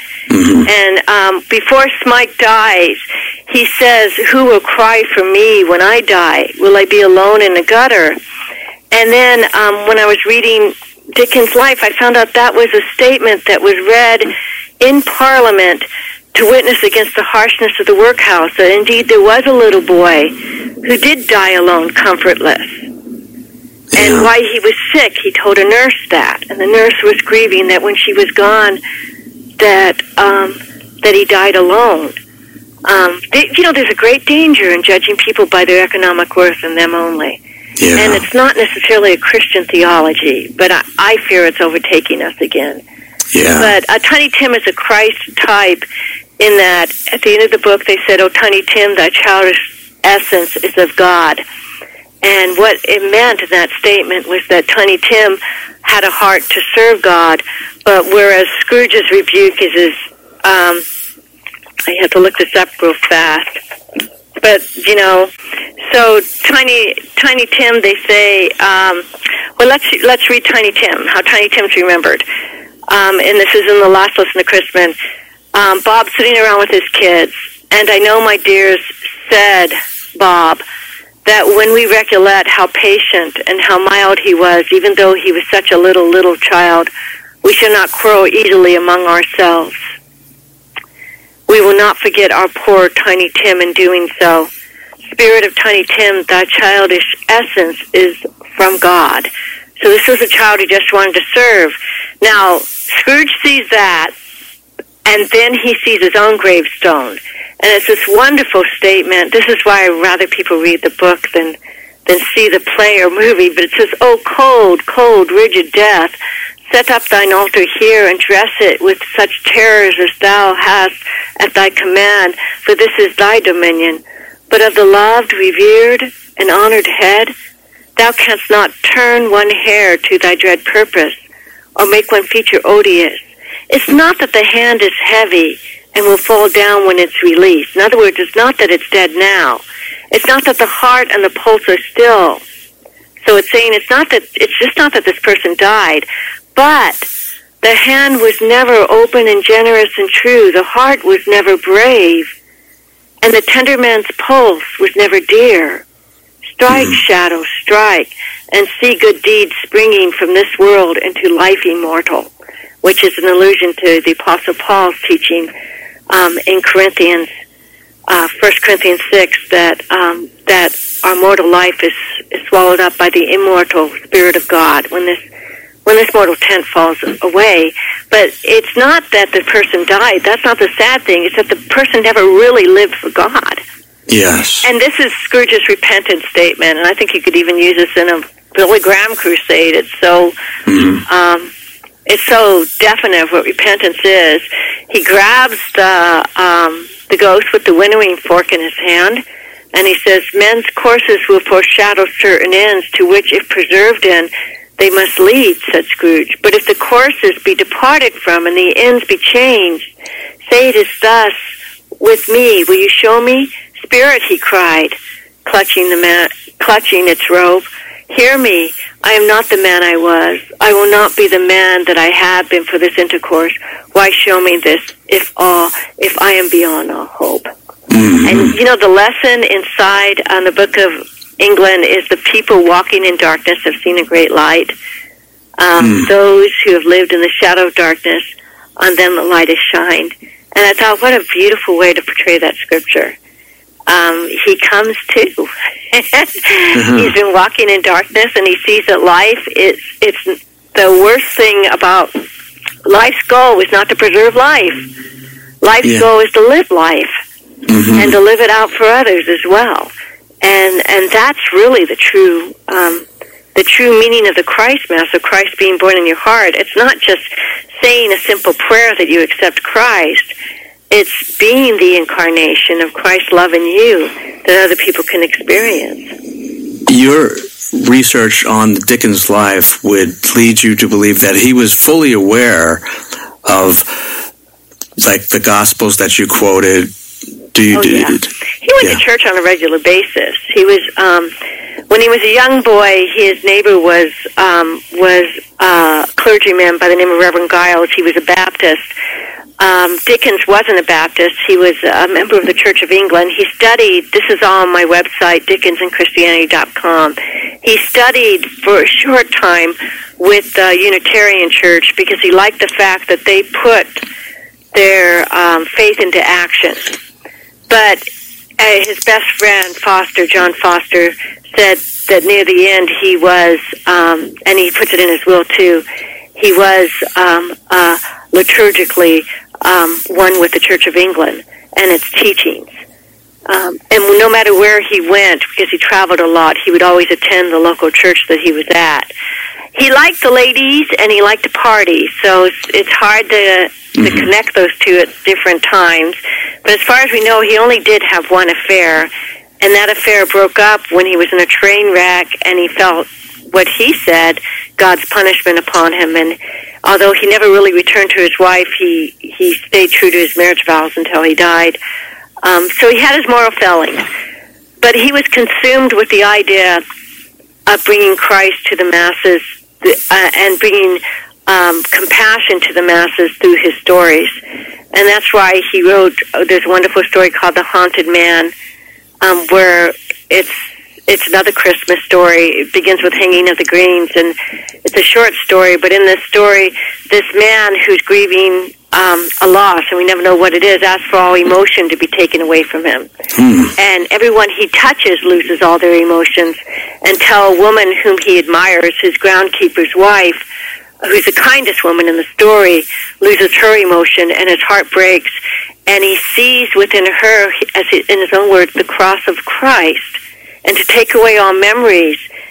And before Smike dies, he says, who will cry for me when I die? Will I be alone in the gutter? And then when I was reading Dickens' life, I found out that was a statement that was read in Parliament to witness against the harshness of the workhouse, that indeed there was a little boy who did die alone, comfortless. And while he was sick, he told a nurse that, and the nurse was grieving that when she was gone, that he died alone. There's a great danger in judging people by their economic worth and them only. And it's not necessarily a Christian theology, but I fear it's overtaking us again. But Tiny Tim is a Christ type in that at the end of the book they said, oh, Tiny Tim, thy childish essence is of God. And what it meant in that statement was that Tiny Tim had a heart to serve God, but whereas Scrooge's rebuke is I have to look this up real fast. But, so Tiny Tim, they say, let's read Tiny Tim, how Tiny Tim's remembered. And this is in the last lesson of Christmas. Bob sitting around with his kids, and I know, my dears, said Bob, that when we recollect how patient and how mild he was, even though he was such a little child, we shall not quarrel easily among ourselves. We will not forget our poor Tiny Tim in doing so. Spirit of Tiny Tim, thy childish essence is from God. So this was a child who just wanted to serve. Now, Scrooge sees that, and then he sees his own gravestone. And it's this wonderful statement. This is why I'd rather people read the book than see the play or movie. But it says, oh, cold, cold, rigid death, Set up thine altar here, and dress it with such terrors as thou hast at thy command, for this is thy dominion. But of the loved, revered, and honored head, thou canst not turn one hair to thy dread purpose, or make one feature odious. It's not that the hand is heavy and will fall down when it's released. In other words, it's not that it's dead now. It's not that the heart and the pulse are still. So it's saying it's just not that this person died, but the hand was never open and generous and true. The heart was never brave, and the tender man's pulse was never dear. Strike, shadow, strike, and see good deeds springing from this world into life immortal, which is an allusion to the Apostle Paul's teaching in Corinthians, 1 Corinthians 6, that our mortal life is swallowed up by the immortal Spirit of God when this mortal tent falls away. But it's not that the person died. That's not the sad thing. It's that the person never really lived for God. Yes. And this is Scrooge's repentance statement, and I think you could even use this in a Billy Graham crusade. It's so it's so definite of what repentance is. He grabs the ghost with the winnowing fork in his hand, and he says, men's courses will foreshadow certain ends to which, if preserved in, they must lead, said Scrooge. But if the courses be departed from and the ends be changed, say it is thus with me. Will you show me? Spirit, he cried, clutching its robe. Hear me. I am not the man I was. I will not be the man that I have been for this intercourse. Why show me this, if I am beyond all hope? And, you know, the lesson inside on the Book of England is the people walking in darkness have seen a great light. Those who have lived in the shadow of darkness, on them the light has shined. And I thought, what a beautiful way to portray that scripture. He comes too. He's been walking in darkness, and he sees that life it's the worst thing about life's goal is not to preserve life. Life's goal is to live life and to live it out for others as well. And that's really the true meaning of the Christ Mass, of Christ being born in your heart. It's not just saying a simple prayer that you accept Christ. It's being the incarnation of Christ's love in you that other people can experience. Your research on Dickens' life would lead you to believe that he was fully aware of, like, the Gospels that you quoted. He went to church on a regular basis. He was, when he was a young boy, his neighbor was a clergyman by the name of Reverend Giles. He was a Baptist. Dickens wasn't a Baptist. He was a member of the Church of England. He studied, this is all on my website, dickensandchristianity.com. He studied for a short time with the Unitarian Church because he liked the fact that they put their faith into action. But his best friend, John Foster, said that near the end he was, and he puts it in his will too, he was liturgically one with the Church of England and its teachings. And no matter where he went, because he traveled a lot, he would always attend the local church that he was at. He liked the ladies and he liked to party, so it's hard to connect those two at different times. But as far as we know, he only did have one affair, and that affair broke up when he was in a train wreck and he felt what he said, God's punishment upon him. And although he never really returned to his wife, he stayed true to his marriage vows until he died. So he had his moral failings. But he was consumed with the idea of bringing Christ to the masses and bringing compassion to the masses through his stories. And that's why he wrote, there's a wonderful story called The Haunted Man, where it's another Christmas story. It begins with Hanging of the Greens, and it's a short story, but in this story, this man who's grieving a loss, and we never know what it is, asks for all emotion to be taken away from him. And everyone he touches loses all their emotions until a woman whom he admires, his groundkeeper's wife, who's the kindest woman in the story, loses her emotion, and his heart breaks, and he sees within her, in his own words, the cross of Christ. And to take away all memories,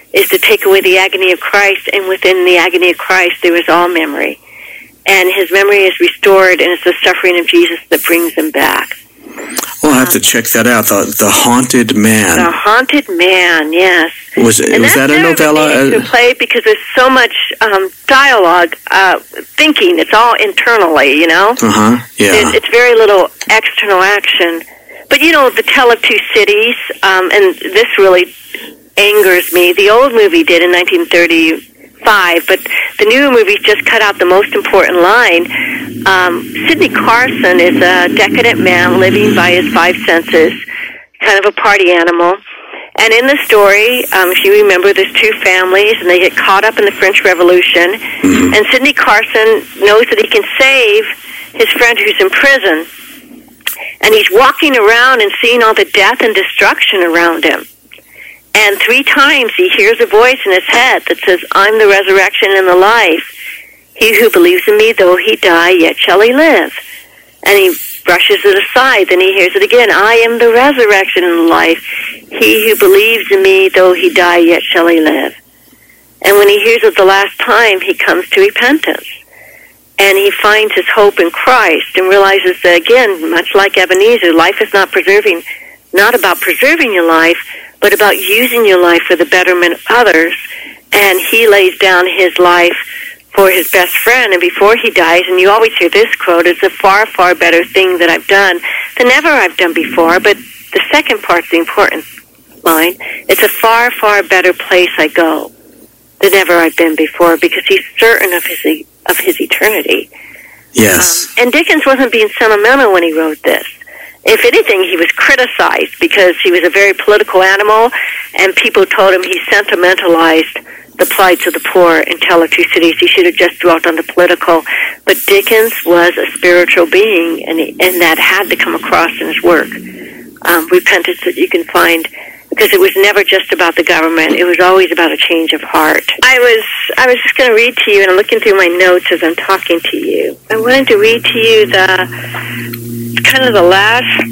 is to take away the agony of Christ, and within the agony of Christ there is all memory. And his memory is restored, and it's the suffering of Jesus that brings him back. We'll have to check that out. The Haunted Man. The Haunted Man, yes. Was that a novella? To play because there's so much dialogue, thinking. It's all internally, you know. Yeah. It's very little external action. But you know, The Tale of Two Cities, and this really angers me. The old movie did in 1935, but the new movie just cut out the most important line. Sidney Carson is a decadent man living by his five senses, kind of a party animal. And in the story, if you remember, there's two families, and they get caught up in the French Revolution. And Sidney Carson knows that he can save his friend who's in prison. And he's walking around and seeing all the death and destruction around him. And 3 times he hears a voice in his head that says, I'm the resurrection and the life. He who believes in me, though he die, yet shall he live. And he brushes it aside. Then he hears it again. I am the resurrection and the life. He who believes in me, though he die, yet shall he live. And when he hears it the last time, he comes to repentance. And he finds his hope in Christ and realizes that, again, much like Ebenezer, life is not about preserving your life, but about using your life for the betterment of others. And he lays down his life for his best friend, and before he dies, and you always hear this quote, it's a far, far better thing that I've done than ever I've done before. But the second part's the important line. It's a far, far better place I go than ever I've been before, because he's certain of his eternity. Yes. And Dickens wasn't being sentimental when he wrote this. If anything, he was criticized because he was a very political animal, and people told him he sentimentalized the plights of the poor in Tale of Two Cities. He should have just dwelt on the political. But Dickens was a spiritual being, and that had to come across in his work. Repentance that you can find, because it was never just about the government. It was always about a change of heart. I was just going to read to you, and I'm looking through my notes as I'm talking to you. I wanted to read to you the last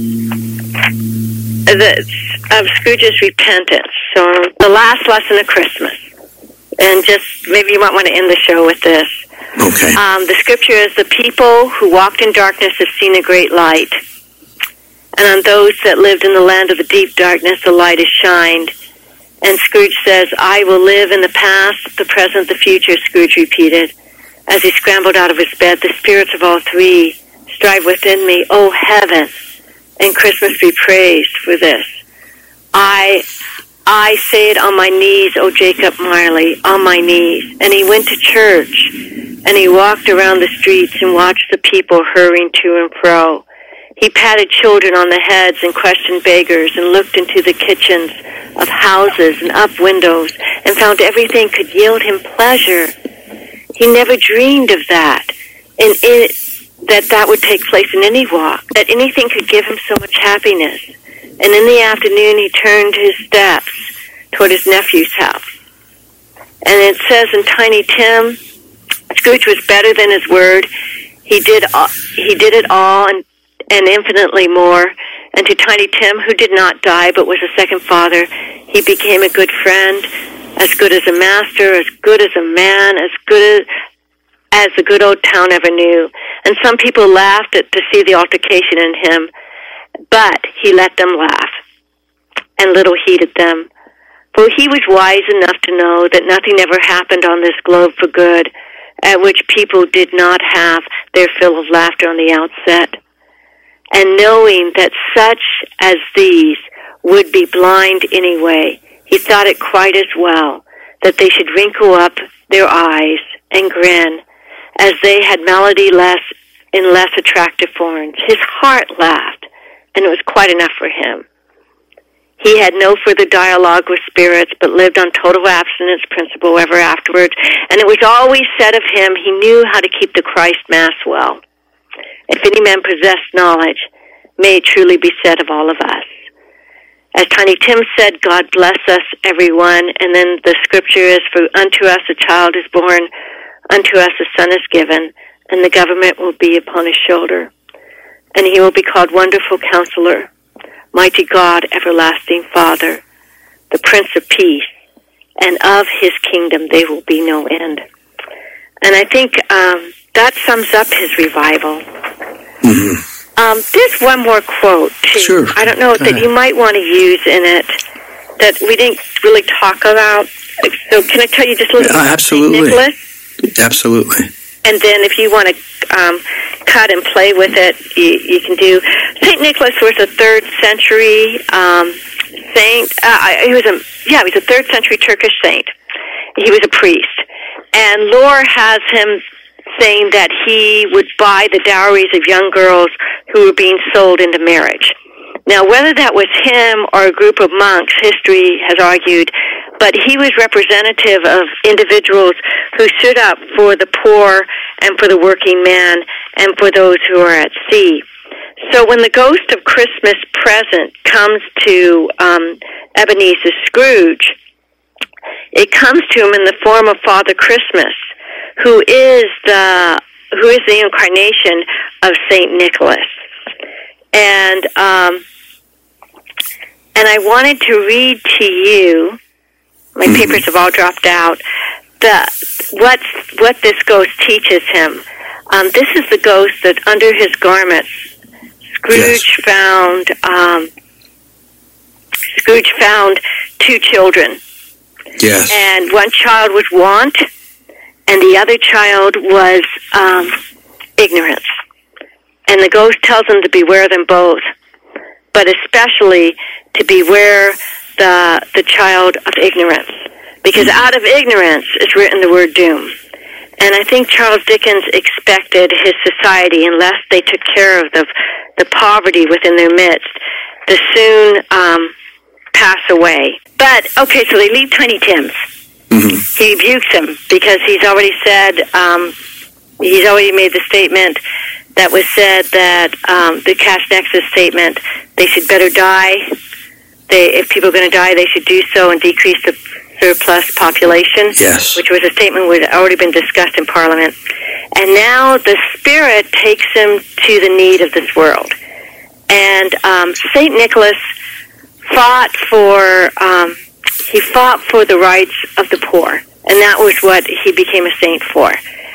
of Scrooge's repentance. So the last lesson of Christmas. And just maybe you might want to end the show with this. Okay. The scripture is, the people who walked in darkness have seen a great light. And on those that lived in the land of the deep darkness, the light has shined. And Scrooge says, I will live in the past, the present, the future, Scrooge repeated. As he scrambled out of his bed, the spirits of all three strive within me. Oh, heaven and Christmas be praised for this. I say it on my knees, O Jacob Marley, on my knees. And he went to church, and he walked around the streets and watched the people hurrying to and fro. He patted children on the heads and questioned beggars, and looked into the kitchens of houses and up windows, and found everything could yield him pleasure. He never dreamed of that, and that would take place in any walk, that anything could give him so much happiness. And in the afternoon, he turned his steps toward his nephew's house. And it says in Tiny Tim, Scrooge was better than his word. He did it all and infinitely more. And to Tiny Tim, who did not die but was a second father, he became a good friend, as good as a master, as good as a man, as good as the good old town ever knew. And some people laughed to see the altercation in him, but he let them laugh, and little heeded them. For he was wise enough to know that nothing ever happened on this globe for good, at which people did not have their fill of laughter on the outset. And knowing that such as these would be blind anyway, he thought it quite as well that they should wrinkle up their eyes and grin, as they had malady less in less attractive forms. His heart laughed, and it was quite enough for him. He had no further dialogue with spirits, but lived on total abstinence principle ever afterwards. And it was always said of him, he knew how to keep the Christ Mass well. If any man possessed knowledge, may it truly be said of all of us. As Tiny Tim said, God bless us, everyone. And then the scripture is, for unto us a child is born, unto us a son is given, and the government will be upon his shoulder. And he will be called Wonderful Counselor, Mighty God, Everlasting Father, the Prince of Peace. and of his kingdom there will be no end. And I think that sums up his revival. There's one more quote, too. Sure. I don't know that you might want to use in it that we didn't really talk about. So can I tell you just a little bit about absolutely. Nicholas? Absolutely. And then if you want to cut and play with it, you can do. St. Nicholas was a 3rd century saint. He was a 3rd century Turkish saint. He was a priest. And lore has him saying that he would buy the dowries of young girls who were being sold into marriage. Now, whether that was him or a group of monks, history has argued, but he was representative of individuals who stood up for the poor and for the working man and for those who are at sea. So when the ghost of Christmas Present comes to Ebenezer Scrooge, it comes to him in the form of Father Christmas, who is the incarnation of Saint Nicholas. And I wanted to read to you. My papers have all dropped out. What this ghost teaches him. This is the ghost that under his garments, Scrooge found 2 children. Yes. And one child was want, and the other child was ignorance. And the ghost tells him to beware them both, but especially to beware the child of ignorance, because out of ignorance is written the word doom. And I think Charles Dickens expected his society, unless they took care of the poverty within their midst, to soon pass away. But, okay, so they leave Tiny Tim's. He rebukes him because he's already said, he's already made the statement that was said that the cash nexus statement, they should better die. If people are going to die, they should do so and decrease the surplus population, yes, which was a statement that had already been discussed in Parliament. And now the Spirit takes him to the need of this world. And St. Nicholas fought for the rights of the poor, and that was what he became a saint for.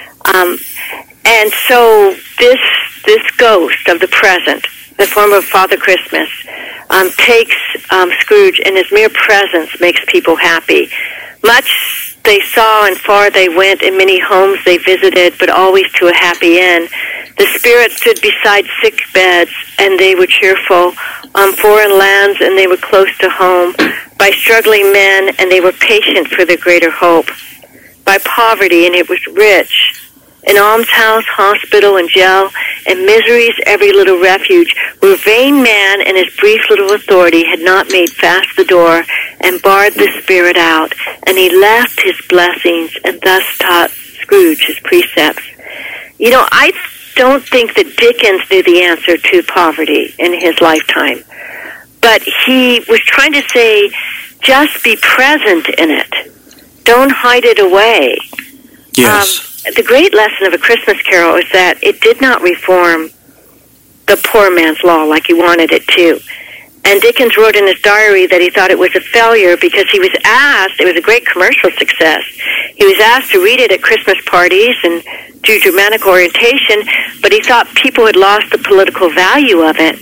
And so this ghost of the present, the form of Father Christmas, takes Scrooge, and his mere presence makes people happy. Much they saw and far they went, in many homes they visited, but always to a happy end. The Spirit stood beside sick beds, and they were cheerful. On foreign lands, and they were close to home. By struggling men, and they were patient for their greater hope. By poverty, and it was rich. In almshouse, hospital, and jail, and misery's every little refuge, where vain man and his brief little authority had not made fast the door and barred the Spirit out, and he left his blessings and thus taught Scrooge his precepts. You know, I don't think that Dickens knew the answer to poverty in his lifetime, but he was trying to say, just be present in it. Don't hide it away. Yes. The great lesson of A Christmas Carol is that it did not reform the poor man's law like he wanted it to. And Dickens wrote in his diary that he thought it was a failure because he was asked, it was a great commercial success, he was asked to read it at Christmas parties and do dramatic orientation, but he thought people had lost the political value of it.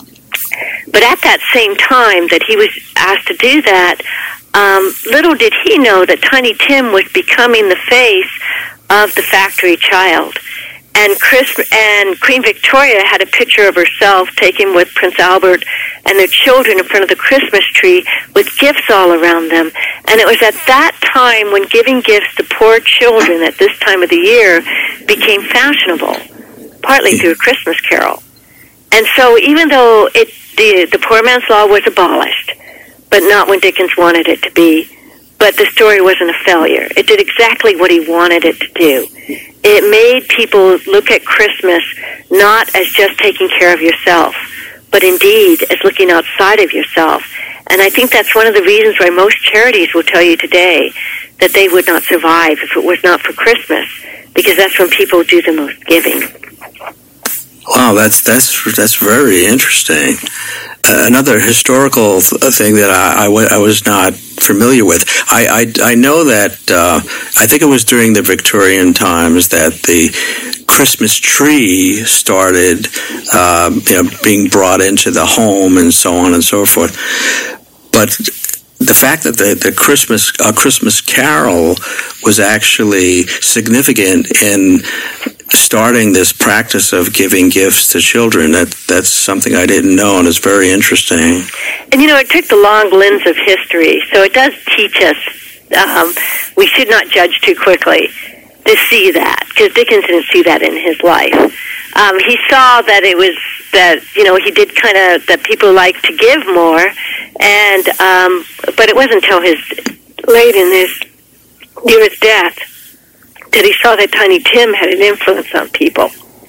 But at that same time that he was asked to do that, little did he know that Tiny Tim was becoming the face of the factory child. And Queen Victoria had a picture of herself taken with Prince Albert and their children in front of the Christmas tree with gifts all around them. And it was at that time when giving gifts to poor children at this time of the year became fashionable, partly through A Christmas Carol. And so even though the poor man's law was abolished, but not when Dickens wanted it to be, but the story wasn't a failure. It did exactly what he wanted it to do. It made people look at Christmas not as just taking care of yourself, but indeed as looking outside of yourself. And I think that's one of the reasons why most charities will tell you today that they would not survive if it was not for Christmas, because that's when people do the most giving. Wow, that's very interesting. Another historical thing that I was not familiar with. I know that I think it was during the Victorian times that the Christmas tree started being brought into the home and so on and so forth. But the fact that the Christmas Carol was actually significant in starting this practice of giving gifts to children, that's something I didn't know, and it's very interesting. And it took the long lens of history, so it does teach us we should not judge too quickly to see that, because Dickens didn't see that in his life. He saw that it was that he did kind of that people like to give more, and but it wasn't until late in his near his death that he saw that Tiny Tim had an influence on people.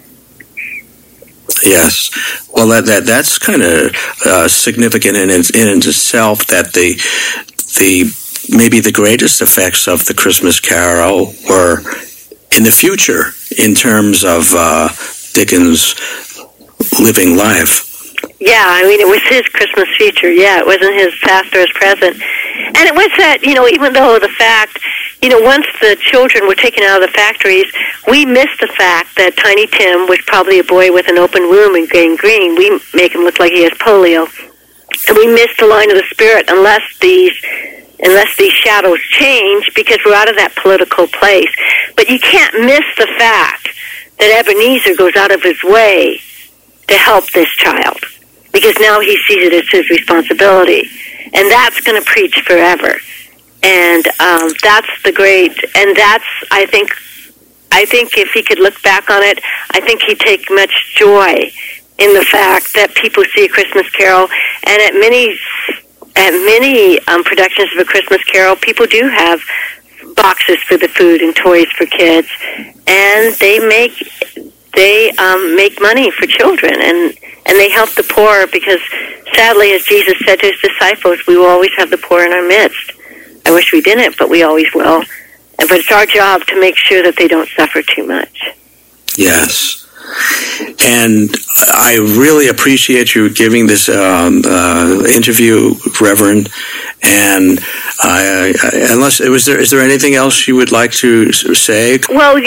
Yes, well, that's kind of significant in itself. That the maybe the greatest effects of the Christmas Carol were in the future in terms of Dickens' living life. Yeah, it was his Christmas future. Yeah, it wasn't his past or his present. And it was that, even though the fact, once the children were taken out of the factories, we missed the fact that Tiny Tim was probably a boy with an open wound and gangrene. We make him look like he has polio. And we missed the line of the Spirit unless these shadows change, because we're out of that political place. But you can't miss the fact that Ebenezer goes out of his way to help this child, because now he sees it as his responsibility. And that's going to preach forever. And that's the great, and that's, I think if he could look back on it, I think he'd take much joy in the fact that people see A Christmas Carol, and at many productions of A Christmas Carol, people do have boxes for the food and toys for kids, and they make money for children, and they help the poor, because sadly, as Jesus said to his disciples, we will always have the poor in our midst. I wish we didn't, but we always will. But it's our job to make sure that they don't suffer too much. Yes. And I really appreciate you giving this interview, Reverend. And is there anything else you would like to say? Well,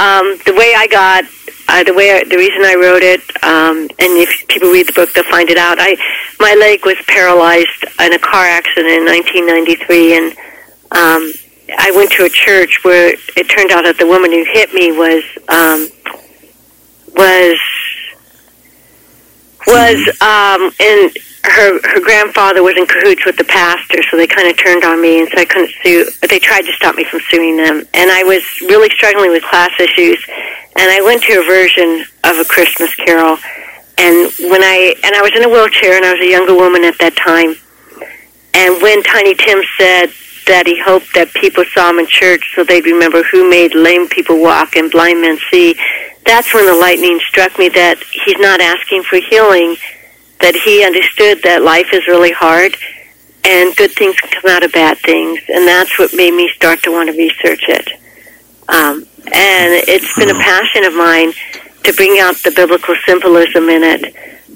the reason I wrote it, and if people read the book, they'll find it out. My leg was paralyzed in a car accident in 1993, and I went to a church where it turned out that the woman who hit me was and her grandfather was in cahoots with the pastor, so they kind of turned on me, and so I couldn't sue. They tried to stop me from suing them, and I was really struggling with class issues, and I went to a version of A Christmas Carol, and I was in a wheelchair, and I was a younger woman at that time, and when Tiny Tim said that he hoped that people saw him in church so they'd remember who made lame people walk and blind men see, that's when the lightning struck me that he's not asking for healing, that he understood that life is really hard and good things can come out of bad things, and that's what made me start to want to research it. And it's been a passion of mine to bring out the biblical symbolism in it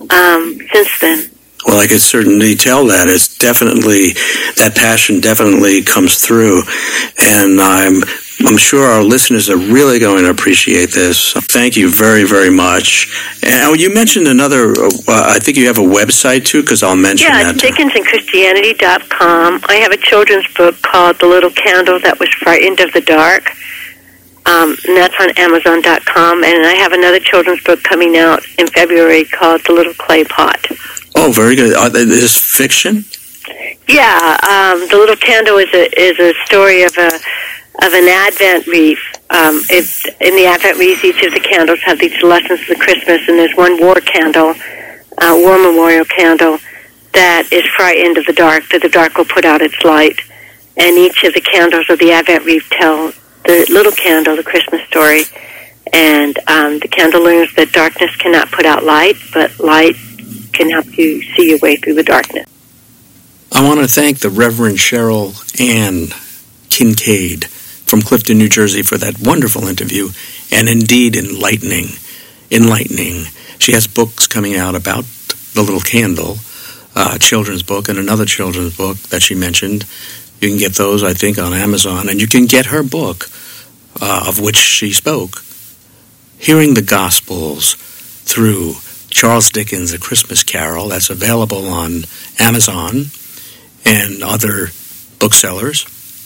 since then. Well, I could certainly tell that. It's definitely, that passion definitely comes through, and I'm sure our listeners are really going to appreciate this. Thank you very, very much. And you mentioned another, I think you have a website too, because I'll mention that. Yeah, DickensandChristianity.com. I have a children's book called The Little Candle That Was Frightened of the Dark, and that's on Amazon.com. And I have another children's book coming out in February called The Little Clay Pot. Oh, very good. Is this fiction? Yeah, The Little Candle is a story of an Advent wreath. In the Advent wreath, each of the candles have these lessons of Christmas, and there's one war candle, war memorial candle, that is frightened of the dark, that the dark will put out its light. And each of the candles of the Advent wreath tell the little candle the Christmas story. And the candle learns that darkness cannot put out light, but light can help you see your way through the darkness. I want to thank the Reverend Cheryl Ann Kincaid from Clifton, New Jersey, for that wonderful interview, and indeed enlightening. She has books coming out about the little candle, children's book, and another children's book that she mentioned. You can get those, I think, on Amazon, and you can get her book, of which she spoke, Hearing the Gospels Through Charles Dickens' A Christmas Carol. That's available on Amazon and other booksellers.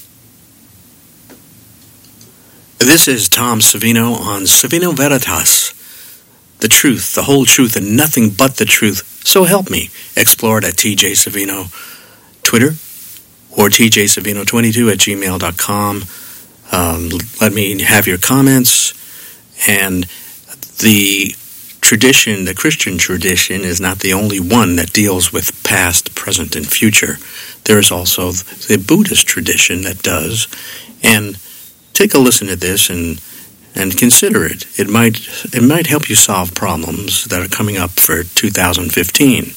This is Tom Savino on Savino Veritas. The truth, the whole truth, and nothing but the truth. So help me. Explore it at TJ Savino Twitter or tjsavino22@gmail.com. Let me have your comments. And the tradition, the Christian tradition, is not the only one that deals with past, present, and future. There is also the Buddhist tradition that does. And take a listen to this and consider it. It might help you solve problems that are coming up for 2015.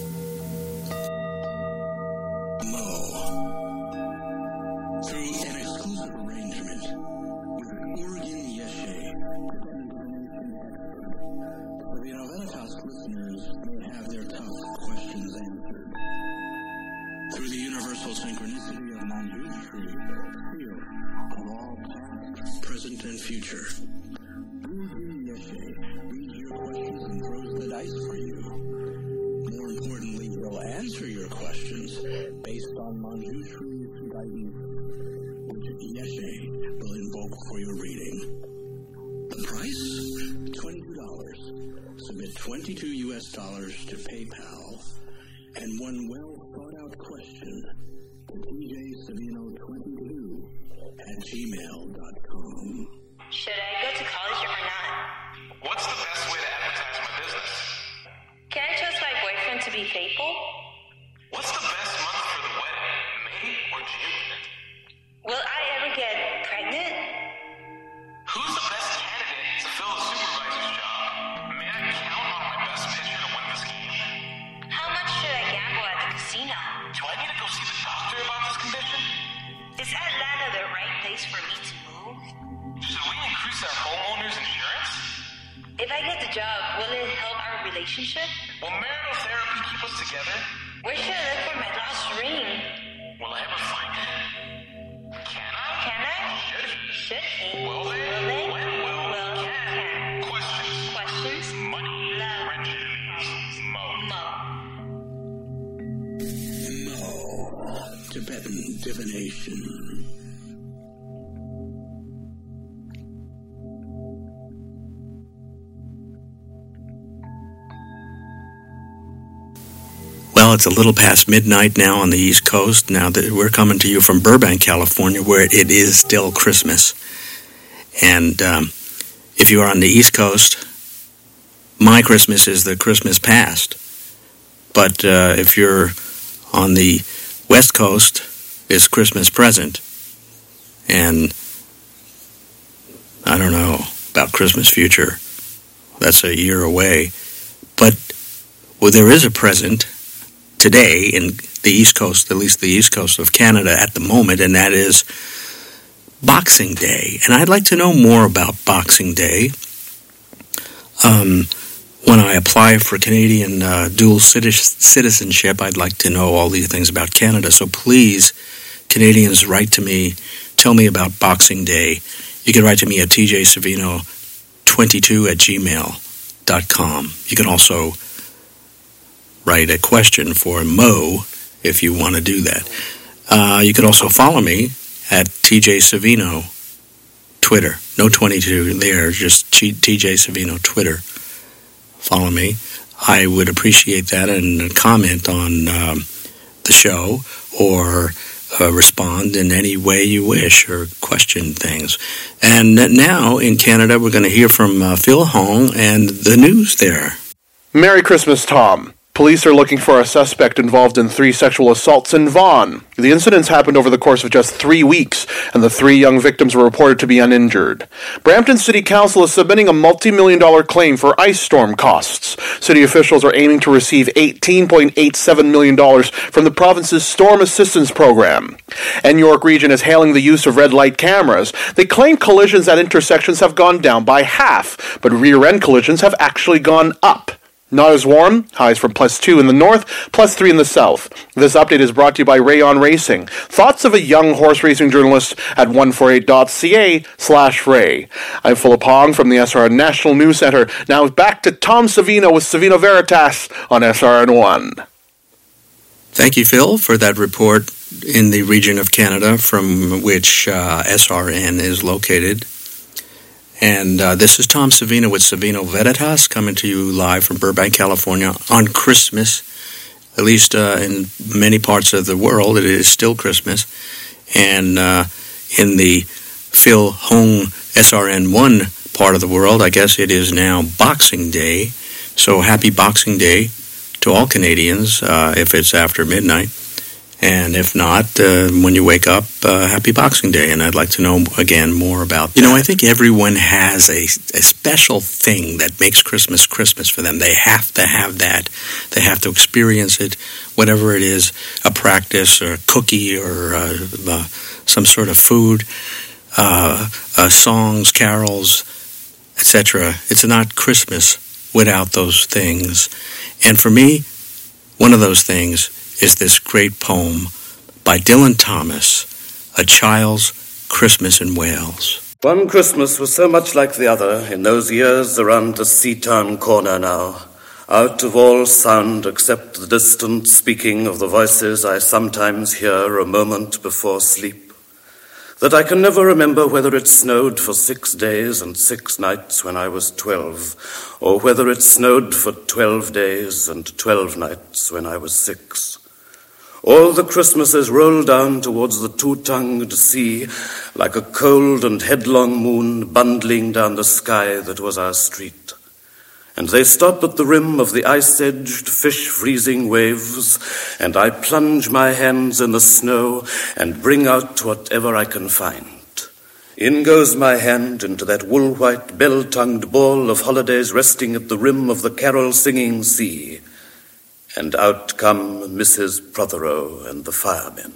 $22 to PayPal, and one well-thought-out question to tjsavino22@gmail.com. Should I go to college or not? What's the best way to advertise my business? Can I trust my boyfriend to be faithful? What's the best month for the wedding, May or June? Will I ever get pregnant? Who's the best candidate to fill the supervisor's job? May I count on my best pitcher to win this game? How much should I gamble at the casino? Do I need to go see the doctor about this condition? Is Atlanta the right place for me to move? Should we increase our homeowner's insurance? If I get the job, will it help our relationship? Will marital therapy keep us together? Where should I look for my lost ring? Will I ever find it? Can I? Can I? Should he? Should he? Will they? Will they? When will? Can. Questions. Questions? Money. Love. Friendships. Mo. Tibetan divination. Well, it's a little past midnight now on the East Coast. Now that we're coming to you from Burbank, California, where it is still Christmas. And if you are on the East Coast, my Christmas is the Christmas past. But if you're on the West Coast, it's Christmas present. And I don't know about Christmas future. That's a year away. But well, there is a present today in the East Coast, at least the East Coast of Canada at the moment, and that is Boxing Day. And I'd like to know more about Boxing Day. When I apply for Canadian dual citizenship, I'd like to know all these things about Canada. So please, Canadians, write to me. Tell me about Boxing Day. You can write to me at tjsavino22@gmail.com. You can also write a question for Mo if you want to do that. You can also follow me at TJ Savino Twitter. No 22 there, just TJ Savino Twitter. Follow me. I would appreciate that, and comment on the show or respond in any way you wish or question things. And now in Canada, we're going to hear from Phil Hong and the news there. Merry Christmas, Tom. Police are looking for a suspect involved in 3 sexual assaults in Vaughan. The incidents happened over the course of just 3 weeks, and the 3 young victims were reported to be uninjured. Brampton City Council is submitting a multi-million-dollar claim for ice storm costs. City officials are aiming to receive $18.87 million from the province's Storm Assistance Program. And York Region is hailing the use of red light cameras. They claim collisions at intersections have gone down by half, but rear-end collisions have actually gone up. Not as warm, highs from +2 in the north, +3 in the south. This update is brought to you by Rayon Racing. Thoughts of a young horse racing journalist at 148.ca/Ray. I'm Philip Hong from the SRN National News Center. Now back to Tom Savino with Savino Veritas on SRN1. Thank you, Phil, for that report in the region of Canada from which SRN is located. And this is Tom Savino with Savino Veritas coming to you live from Burbank, California on Christmas. At least in many parts of the world, it is still Christmas. And in the Phil Hong SRN1 part of the world, I guess it is now Boxing Day. So happy Boxing Day to all Canadians if it's after midnight. And if not, when you wake up, happy Boxing Day. And I'd like to know, again, more about that. I think everyone has a special thing that makes Christmas Christmas for them. They have to have that. They have to experience it, whatever it is, a practice or a cookie or some sort of food, songs, carols, etc. It's not Christmas without those things. And for me, one of those things is this great poem by Dylan Thomas, A Child's Christmas in Wales. One Christmas was so much like the other in those years around the Seatown corner now, out of all sound except the distant speaking of the voices I sometimes hear a moment before sleep, that I can never remember whether it snowed for 6 days and 6 nights when I was 12, or whether it snowed for 12 days and 12 nights when I was 6. All the Christmases roll down towards the two-tongued sea like a cold and headlong moon bundling down the sky that was our street. And they stop at the rim of the ice-edged, fish-freezing waves, and I plunge my hands in the snow and bring out whatever I can find. In goes my hand into that wool-white, bell-tongued ball of holidays resting at the rim of the carol-singing sea. And out come Mrs. Prothero and the firemen.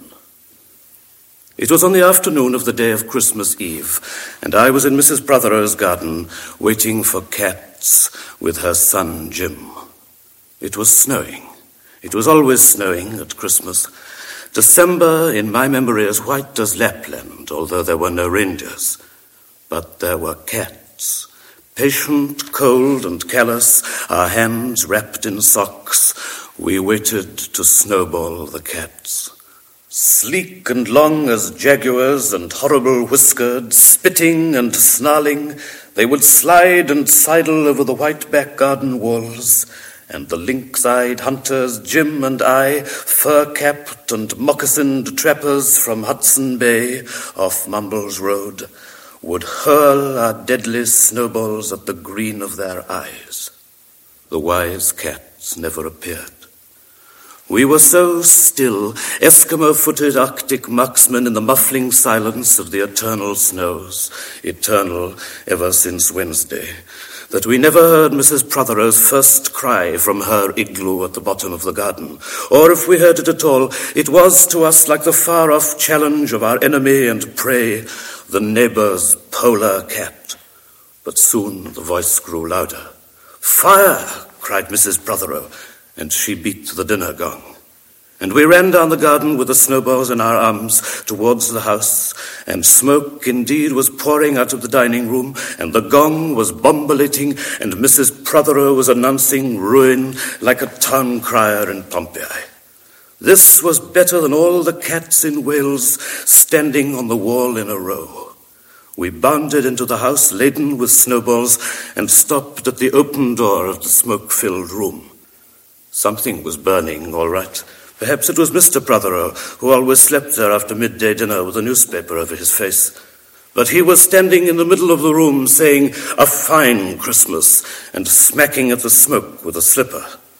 It was on the afternoon of the day of Christmas Eve, and I was in Mrs. Prothero's garden, waiting for cats with her son Jim. It was snowing. It was always snowing at Christmas. December, in my memory, as white as Lapland, although there were no reindeers. But there were cats. Patient, cold, and callous, our hands wrapped in socks, we waited to snowball the cats. Sleek and long as jaguars and horrible-whiskered, spitting and snarling, they would slide and sidle over the white back garden walls, and the lynx-eyed hunters, Jim and I, fur-capped and moccasined trappers from Hudson Bay off Mumbles Road, would hurl our deadly snowballs at the green of their eyes. The wise cats never appeared. We were so still, Eskimo-footed Arctic marksmen in the muffling silence of the eternal snows, eternal ever since Wednesday, that we never heard Mrs. Prothero's first cry from her igloo at the bottom of the garden. Or if we heard it at all, it was to us like the far-off challenge of our enemy and prey, the neighbor's polar cat. But soon the voice grew louder. "Fire!" cried Mrs. Prothero, and she beat the dinner gong. And we ran down the garden with the snowballs in our arms towards the house, and smoke indeed was pouring out of the dining room, and the gong was bombulating, and Mrs. Prothero was announcing ruin like a town crier in Pompeii. This was better than all the cats in Wales standing on the wall in a row. We bounded into the house laden with snowballs and stopped at the open door of the smoke-filled room. Something was burning, all right. Perhaps it was Mr. Prothero, who always slept there after midday dinner with a newspaper over his face. But he was standing in the middle of the room saying, "A fine Christmas," and smacking at the smoke with a slipper.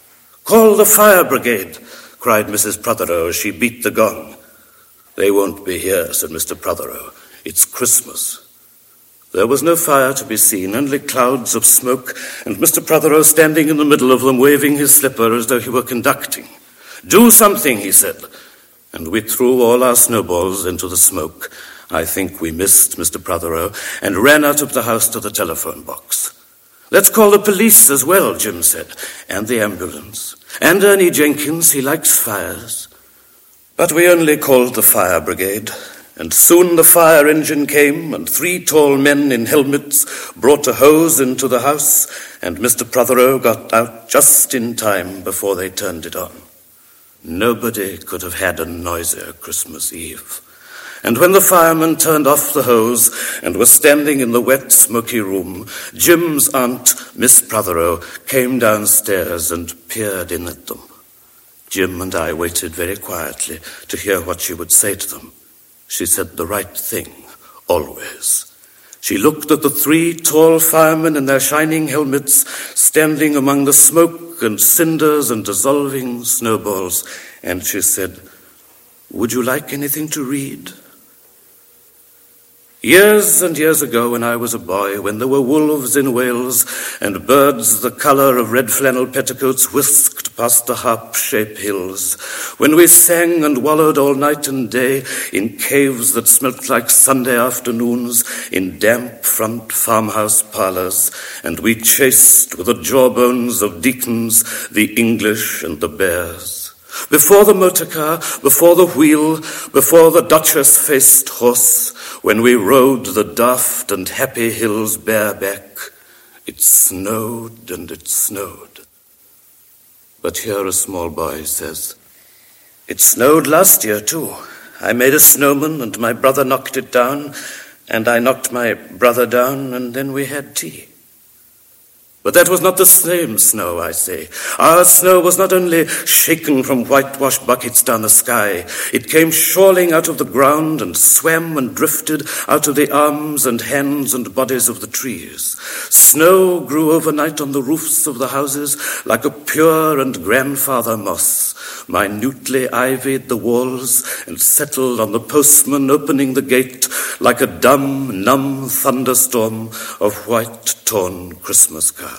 "Call the fire brigade," cried Mrs. Prothero as she beat the gong. "They won't be here," said Mr. Prothero. "It's Christmas." There was no fire to be seen, only clouds of smoke, and Mr. Prothero standing in the middle of them, waving his slipper as though he were conducting. "Do something," he said, and we threw all our snowballs into the smoke. I think we missed Mr. Prothero, and ran out of the house to the telephone box. "Let's call the police as well," Jim said, "and the ambulance. And Ernie Jenkins, he likes fires." But we only called the fire brigade, and soon the fire engine came, and 3 tall men in helmets brought a hose into the house, and Mr. Prothero got out just in time before they turned it on. Nobody could have had a noisier Christmas Eve. And when the firemen turned off the hose and were standing in the wet, smoky room, Jim's aunt, Miss Prothero, came downstairs and peered in at them. Jim and I waited very quietly to hear what she would say to them. She said the right thing, always. She looked at the 3 tall firemen in their shining helmets, standing among the smoke and cinders and dissolving snowballs, and she said, "Would you like anything to read?" Years and years ago, when I was a boy, when there were wolves in Wales and birds the colour of red flannel petticoats whisked past the harp-shaped hills, when we sang and wallowed all night and day in caves that smelt like Sunday afternoons, in damp front farmhouse parlours, and we chased with the jawbones of deacons the English and the bears. Before the motor car, before the wheel, before the Duchess-faced horse, when we rode the daft and happy hills bareback, it snowed and it snowed. But here a small boy says, "It snowed last year too. I made a snowman and my brother knocked it down, and I knocked my brother down, and then we had tea." But that was not the same snow, I say. Our snow was not only shaken from whitewashed buckets down the sky. It came shawling out of the ground and swam and drifted out of the arms and hands and bodies of the trees. Snow grew overnight on the roofs of the houses like a pure and grandfather moss, minutely ivied the walls and settled on the postman opening the gate like a dumb, numb thunderstorm of white, torn Christmas cards.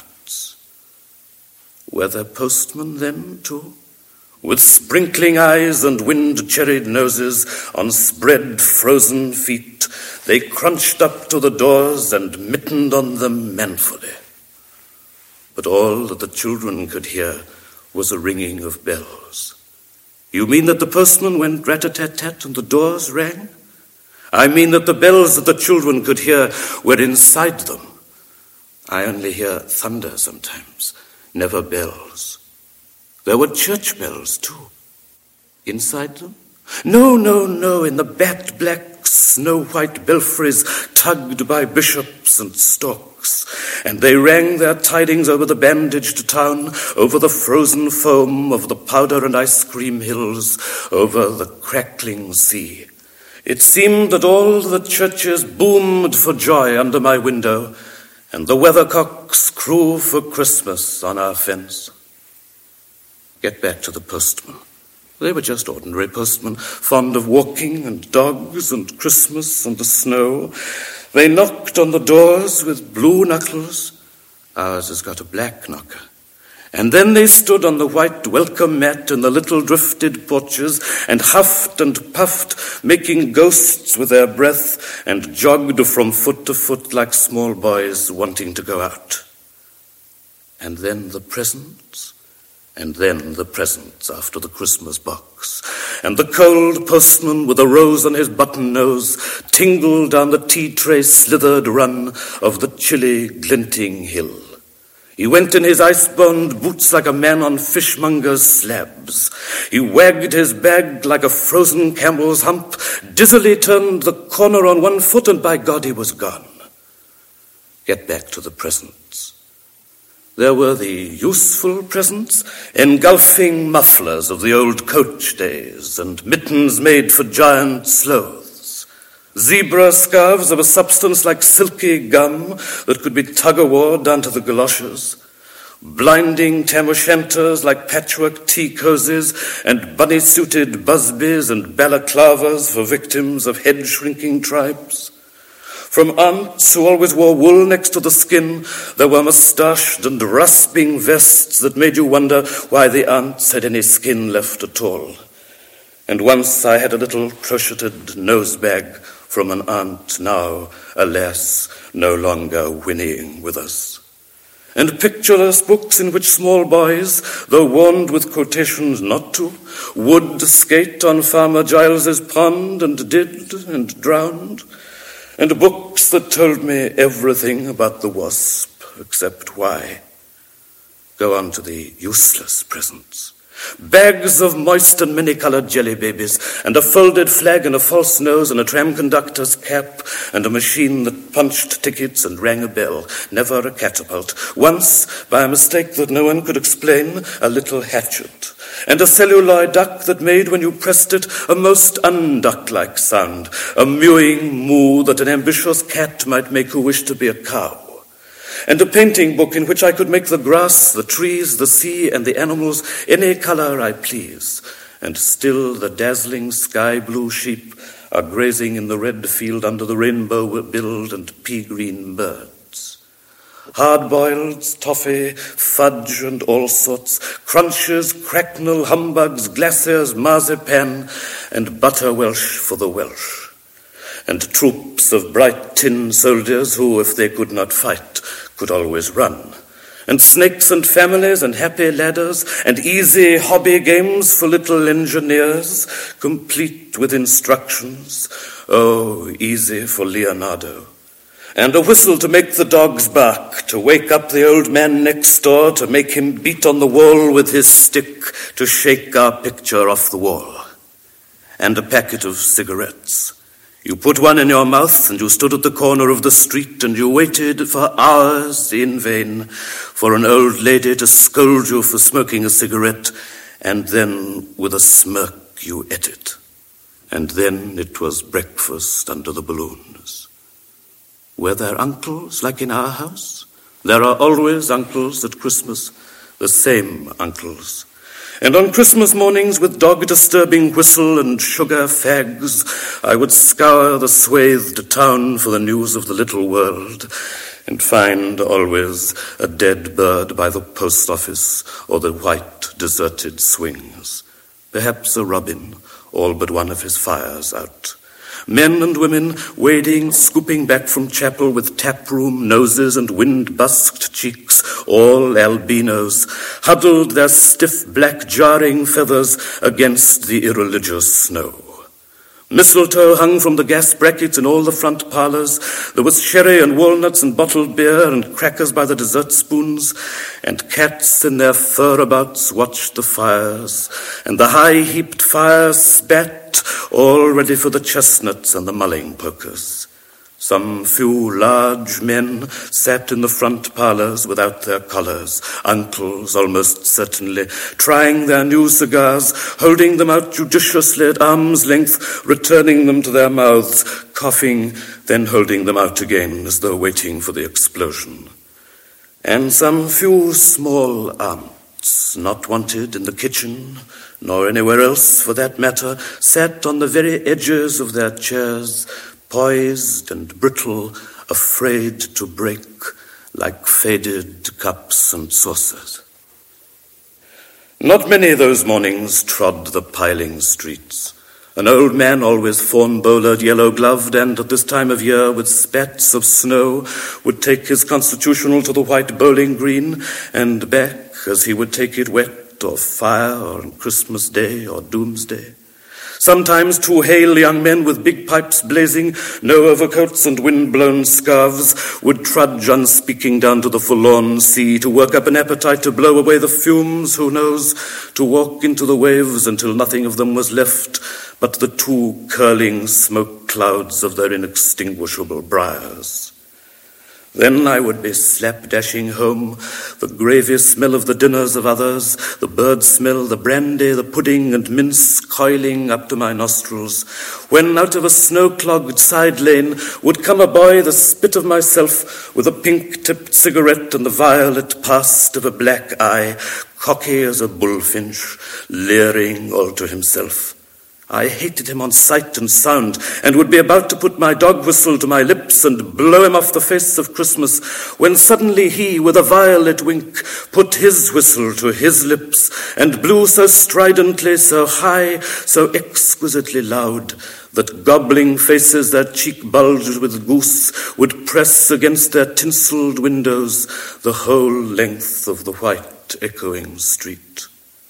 Were there postmen then, too? With sprinkling eyes and wind-cherried noses, on spread frozen feet, they crunched up to the doors and mittened on them manfully. But all that the children could hear was a ringing of bells. "You mean that the postman went rat-a-tat-tat and the doors rang?" "I mean that the bells that the children could hear were inside them. I only hear thunder sometimes, never bells. There were church bells, too. Inside them? No, in the bat-black, snow-white belfries tugged by bishops and storks, and they rang their tidings over the bandaged town, over the frozen foam of the powder and ice cream hills, over the crackling sea. It seemed that all the churches boomed for joy under my window, and the weathercocks crew for Christmas on our fence." Get back to the postmen. They were just ordinary postmen, fond of walking and dogs and Christmas and the snow. They knocked on the doors with blue knuckles. Ours has got a black knocker. And then they stood on the white welcome mat in the little drifted porches and huffed and puffed, making ghosts with their breath, and jogged from foot to foot like small boys wanting to go out. And then the presents, and then the presents after the Christmas box. And the cold postman with a rose on his button nose tingled down the tea-tray slithered run of the chilly, glinting hill. He went in his ice-bound boots like a man on fishmonger's slabs. He wagged his bag like a frozen camel's hump, dizzily turned the corner on one foot, and by God he was gone. Get back to the presents. There were the useful presents, engulfing mufflers of the old coach days, and mittens made for giant sloths. Zebra scarves of a substance like silky gum that could be tug-of-war down to the galoshes. Blinding tam-o'-shanters like patchwork tea-cozies and bunny-suited busbies and balaclavas for victims of head-shrinking tribes. From aunts who always wore wool next to the skin, there were moustached and rasping vests that made you wonder why the aunts had any skin left at all. And once I had a little crocheted nosebag from an aunt now, alas, no longer whinnying with us. And pictureless books in which small boys, though warned with quotations not to, would skate on Farmer Giles's pond and did and drowned. And books that told me everything about the wasp, except why. Go on to the useless presents. Bags of moist and many-colored jelly babies, and a folded flag and a false nose and a tram conductor's cap, and a machine that punched tickets and rang a bell, never a catapult. Once, by a mistake that no one could explain, a little hatchet, and a celluloid duck that made, when you pressed it, a most unduck-like sound, a mewing moo that an ambitious cat might make who wished to be a cow. And a painting book in which I could make the grass, the trees, the sea, and the animals any color I please. And still the dazzling sky-blue sheep are grazing in the red field under the rainbow-billed and pea-green birds. Hard-boiled, toffee, fudge, and all sorts, crunches, cracknel, humbugs, glaciers, marzipan, and butter Welsh for the Welsh. And troops of bright tin soldiers who, if they could not fight, could always run. And snakes and families and happy ladders and easy hobby games for little engineers, complete with instructions. Oh, easy for Leonardo. And a whistle to make the dogs bark, to wake up the old man next door, to make him beat on the wall with his stick, to shake our picture off the wall. And a packet of cigarettes. You put one in your mouth and you stood at the corner of the street and you waited for hours in vain for an old lady to scold you for smoking a cigarette, and then with a smirk you ate it. And then it was breakfast under the balloons. Were there uncles like in our house? There are always uncles at Christmas, the same uncles. And on Christmas mornings, with dog-disturbing whistle and sugar fags, I would scour the swathed town for the news of the little world, and find always a dead bird by the post office or the white deserted swings. Perhaps a robin, all but one of his fires out. Men and women wading, scooping back from chapel with taproom noses and wind-busked cheeks, all albinos, huddled their stiff black jarring feathers against the irreligious snow. Mistletoe hung from the gas brackets in all the front parlors. There was sherry and walnuts and bottled beer and crackers by the dessert spoons, and cats in their furabouts watched the fires, and the high-heaped fires spat, all ready for the chestnuts and the mulling pokers. Some few large men sat in the front parlors without their collars, uncles almost certainly, trying their new cigars, holding them out judiciously at arm's length, returning them to their mouths, coughing, then holding them out again as though waiting for the explosion. And some few small aunts, not wanted in the kitchen, nor anywhere else for that matter, sat on the very edges of their chairs, poised and brittle, afraid to break, like faded cups and saucers. Not many those mornings trod the piling streets. An old man, always fawn-bowlered, yellow-gloved, and at this time of year with spats of snow, would take his constitutional to the white bowling green, and back as he would take it wet or fire or on Christmas Day or Doomsday. Sometimes two hale young men with big pipes blazing, no overcoats and wind-blown scarves, would trudge unspeaking down to the forlorn sea to work up an appetite to blow away the fumes, who knows, to walk into the waves until nothing of them was left but the two curling smoke clouds of their inextinguishable briars. Then I would be slapdashing home, the gravy smell of the dinners of others, the bird smell, the brandy, the pudding and mince coiling up to my nostrils, when out of a snow-clogged side lane would come a boy the spit of myself, with a pink-tipped cigarette and the violet past of a black eye, cocky as a bullfinch, leering all to himself. I hated him on sight and sound, and would be about to put my dog whistle to my lips and blow him off the face of Christmas, when suddenly he, with a violet wink, put his whistle to his lips, and blew so stridently, so high, so exquisitely loud, that gobbling faces that cheek bulged with goose would press against their tinselled windows the whole length of the white echoing street.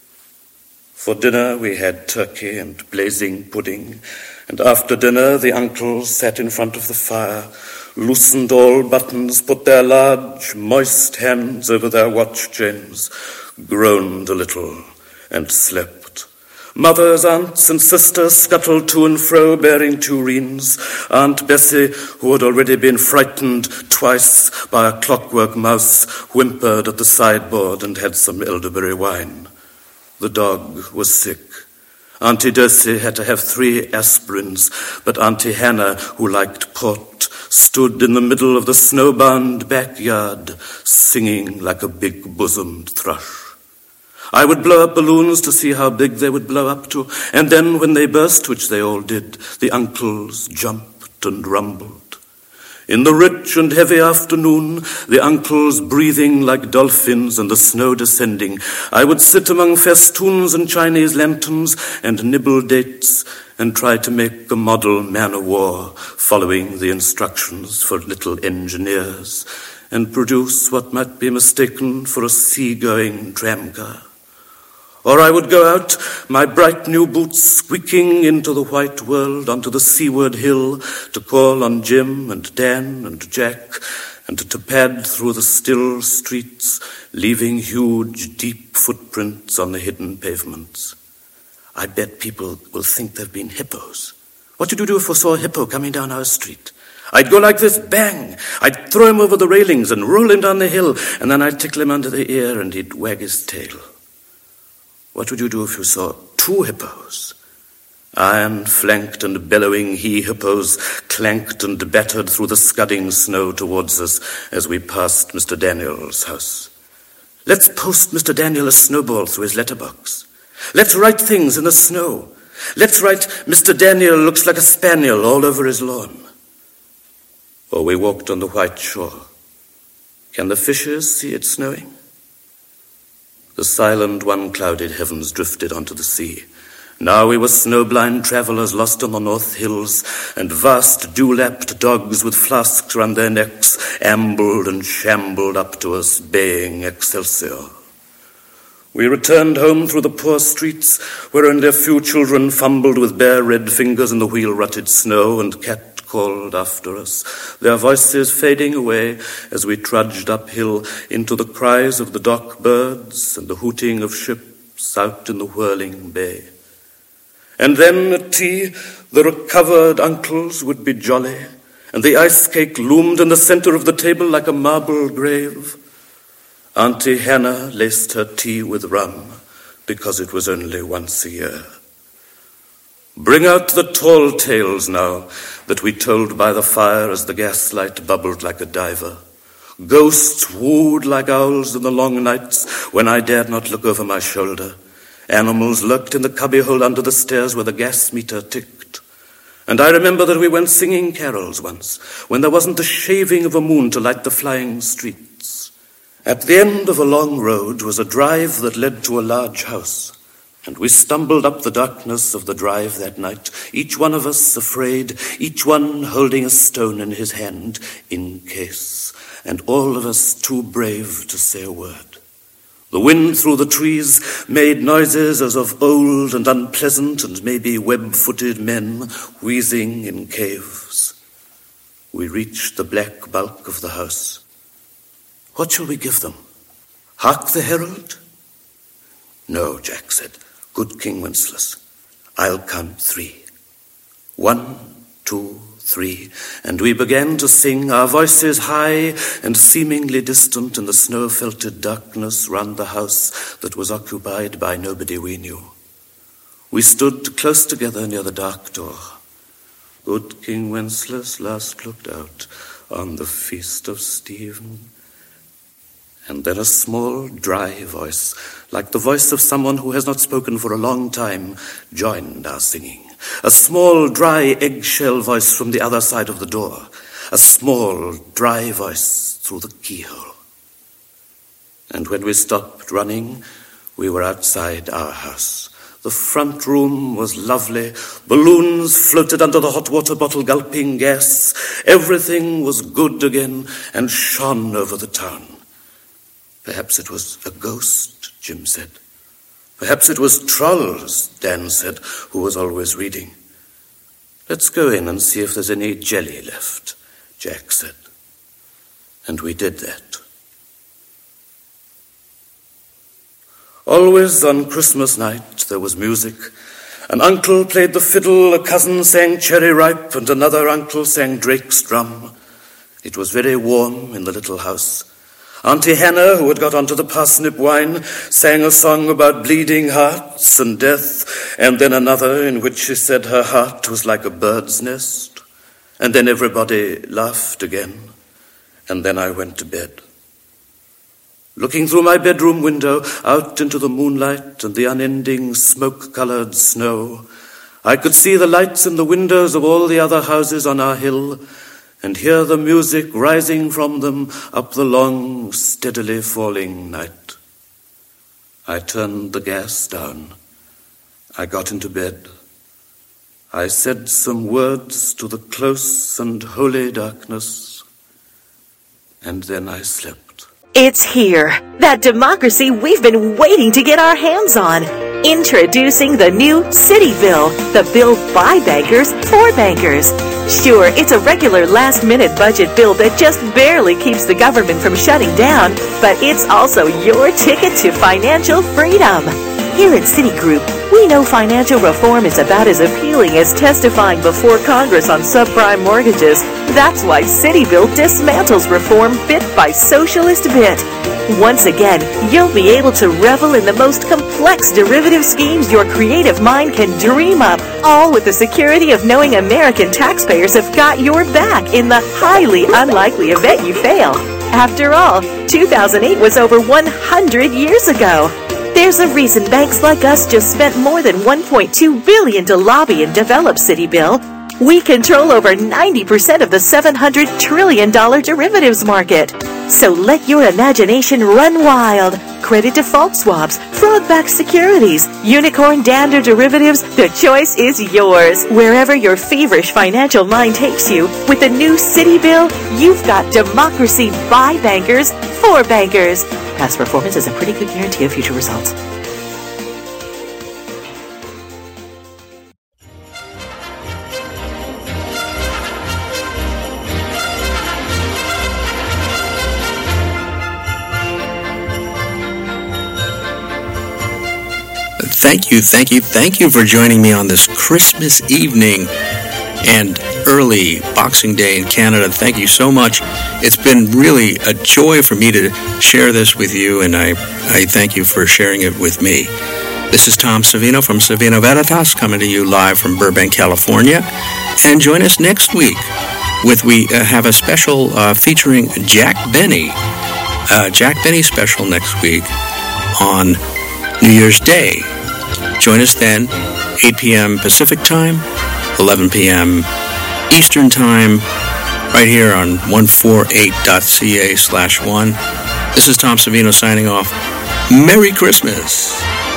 For dinner we had turkey and blazing pudding, and after dinner the uncles sat in front of the fire, loosened all buttons, put their large, moist hands over their watch chains, groaned a little, and slept. Mothers, aunts, and sisters scuttled to and fro bearing tureens. Aunt Bessie, who had already been frightened twice by a clockwork mouse, whimpered at the sideboard and had some elderberry wine. The dog was sick. Auntie Dossie had to have 3 aspirins, but Auntie Hannah, who liked port, stood in the middle of the snowbound backyard, singing like a big-bosomed thrush. I would blow up balloons to see how big they would blow up to, and then when they burst, which they all did, the uncles jumped and rumbled. In the rich and heavy afternoon, the uncles breathing like dolphins and the snow descending, I would sit among festoons and Chinese lanterns and nibble dates and try to make a model man-of-war following the instructions for little engineers and produce what might be mistaken for a sea-going tramcar. Or I would go out, my bright new boots squeaking into the white world onto the seaward hill to call on Jim and Dan and Jack and to pad through the still streets, leaving huge, deep footprints on the hidden pavements. I bet people will think they've been hippos. What would you do if we saw a hippo coming down our street? I'd go like this, bang! I'd throw him over the railings and roll him down the hill, and then I'd tickle him under the ear and he'd wag his tail. What would you do if you saw 2 hippos? Iron-flanked and bellowing he-hippos clanked and battered through the scudding snow towards us as we passed Mr. Daniel's house. Let's post Mr. Daniel a snowball through his letterbox. Let's write things in the snow. Let's write, Mr. Daniel looks like a spaniel all over his lawn. Or we walked on the white shore. Can the fishes see it snowing? The silent, one-clouded heavens drifted onto the sea. Now we were snow-blind travelers lost on the north hills, and vast dew-lapped dogs with flasks round their necks ambled and shambled up to us, baying Excelsior. We returned home through the poor streets, where only a few children fumbled with bare red fingers in the wheel-rutted snow, and called after us, their voices fading away as we trudged uphill into the cries of the dock birds and the hooting of ships out in the whirling bay. And then at tea, the recovered uncles would be jolly, and the ice cake loomed in the center of the table like a marble grave. Auntie Hannah laced her tea with rum because it was only once a year. Bring out the tall tales now that we told by the fire as the gaslight bubbled like a diver. Ghosts wooed like owls in the long nights when I dared not look over my shoulder. Animals lurked in the cubbyhole under the stairs where the gas meter ticked. And I remember that we went singing carols once when there wasn't the shaving of a moon to light the flying streets. At the end of a long road was a drive that led to a large house. And we stumbled up the darkness of the drive that night, each one of us afraid, each one holding a stone in his hand, in case, and all of us too brave to say a word. The wind through the trees made noises as of old and unpleasant and maybe web-footed men wheezing in caves. We reached the black bulk of the house. What shall we give them? Hark the herald? No, Jack said. Good King Wenceslas, I'll count 3. 1, 2, 3, and we began to sing, our voices high and seemingly distant in the snow-felted darkness round the house that was occupied by nobody we knew. We stood close together near the dark door. Good King Wenceslas last looked out on the feast of Stephen. And then a small, dry voice, like the voice of someone who has not spoken for a long time, joined our singing. A small, dry, eggshell voice from the other side of the door. A small, dry voice through the keyhole. And when we stopped running, we were outside our house. The front room was lovely. Balloons floated under the hot water bottle gulping gas. Everything was good again and shone over the town. Perhaps it was a ghost, Jim said. Perhaps it was trolls, Dan said, who was always reading. Let's go in and see if there's any jelly left, Jack said. And we did that. Always on Christmas night there was music. An uncle played the fiddle, a cousin sang Cherry Ripe, and another uncle sang Drake's drum. It was very warm in the little house. Auntie Hannah, who had got onto the parsnip wine, sang a song about bleeding hearts and death, and then another in which she said her heart was like a bird's nest. And then everybody laughed again, and then I went to bed. Looking through my bedroom window out into the moonlight and the unending smoke-colored snow, I could see the lights in the windows of all the other houses on our hill and hear the music rising from them up the long, steadily falling night. I turned the gas down. I got into bed. I said some words to the close and holy darkness, and then I slept. It's here, that democracy we've been waiting to get our hands on. Introducing the new City Bill, the bill by bankers for bankers. Sure, it's a regular last-minute budget bill that just barely keeps the government from shutting down, but it's also your ticket to financial freedom. Here at Citigroup, we know financial reform is about as appealing as testifying before Congress on subprime mortgages. That's why Citibill dismantles reform bit by socialist bit. Once again, you'll be able to revel in the most complex derivative schemes your creative mind can dream up, all with the security of knowing American taxpayers have got your back in the highly unlikely event you fail. After all, 2008 was over 100 years ago. There's a reason banks like us just spent more than $1.2 billion to lobby and develop Citibill. We control over 90% of the $700 trillion derivatives market. So let your imagination run wild. Credit default swaps, fraud-backed securities, unicorn dander derivatives, the choice is yours. Wherever your feverish financial mind takes you, with the new Citibill, you've got democracy by bankers for bankers. Past performance is a pretty good guarantee of future results. Thank you for joining me on this Christmas evening and early Boxing Day in Canada. Thank you so much. It's been really a joy for me to share this with you, and I thank you for sharing it with me. This is Tom Savino from Savino Veritas, coming to you live from Burbank, California. And join us next week. We have a special featuring Jack Benny. Jack Benny special next week on New Year's Day. Join us then, 8 p.m. Pacific Time, 11 p.m. Eastern Time, right here on 148.ca/1. This is Tom Savino signing off. Merry Christmas.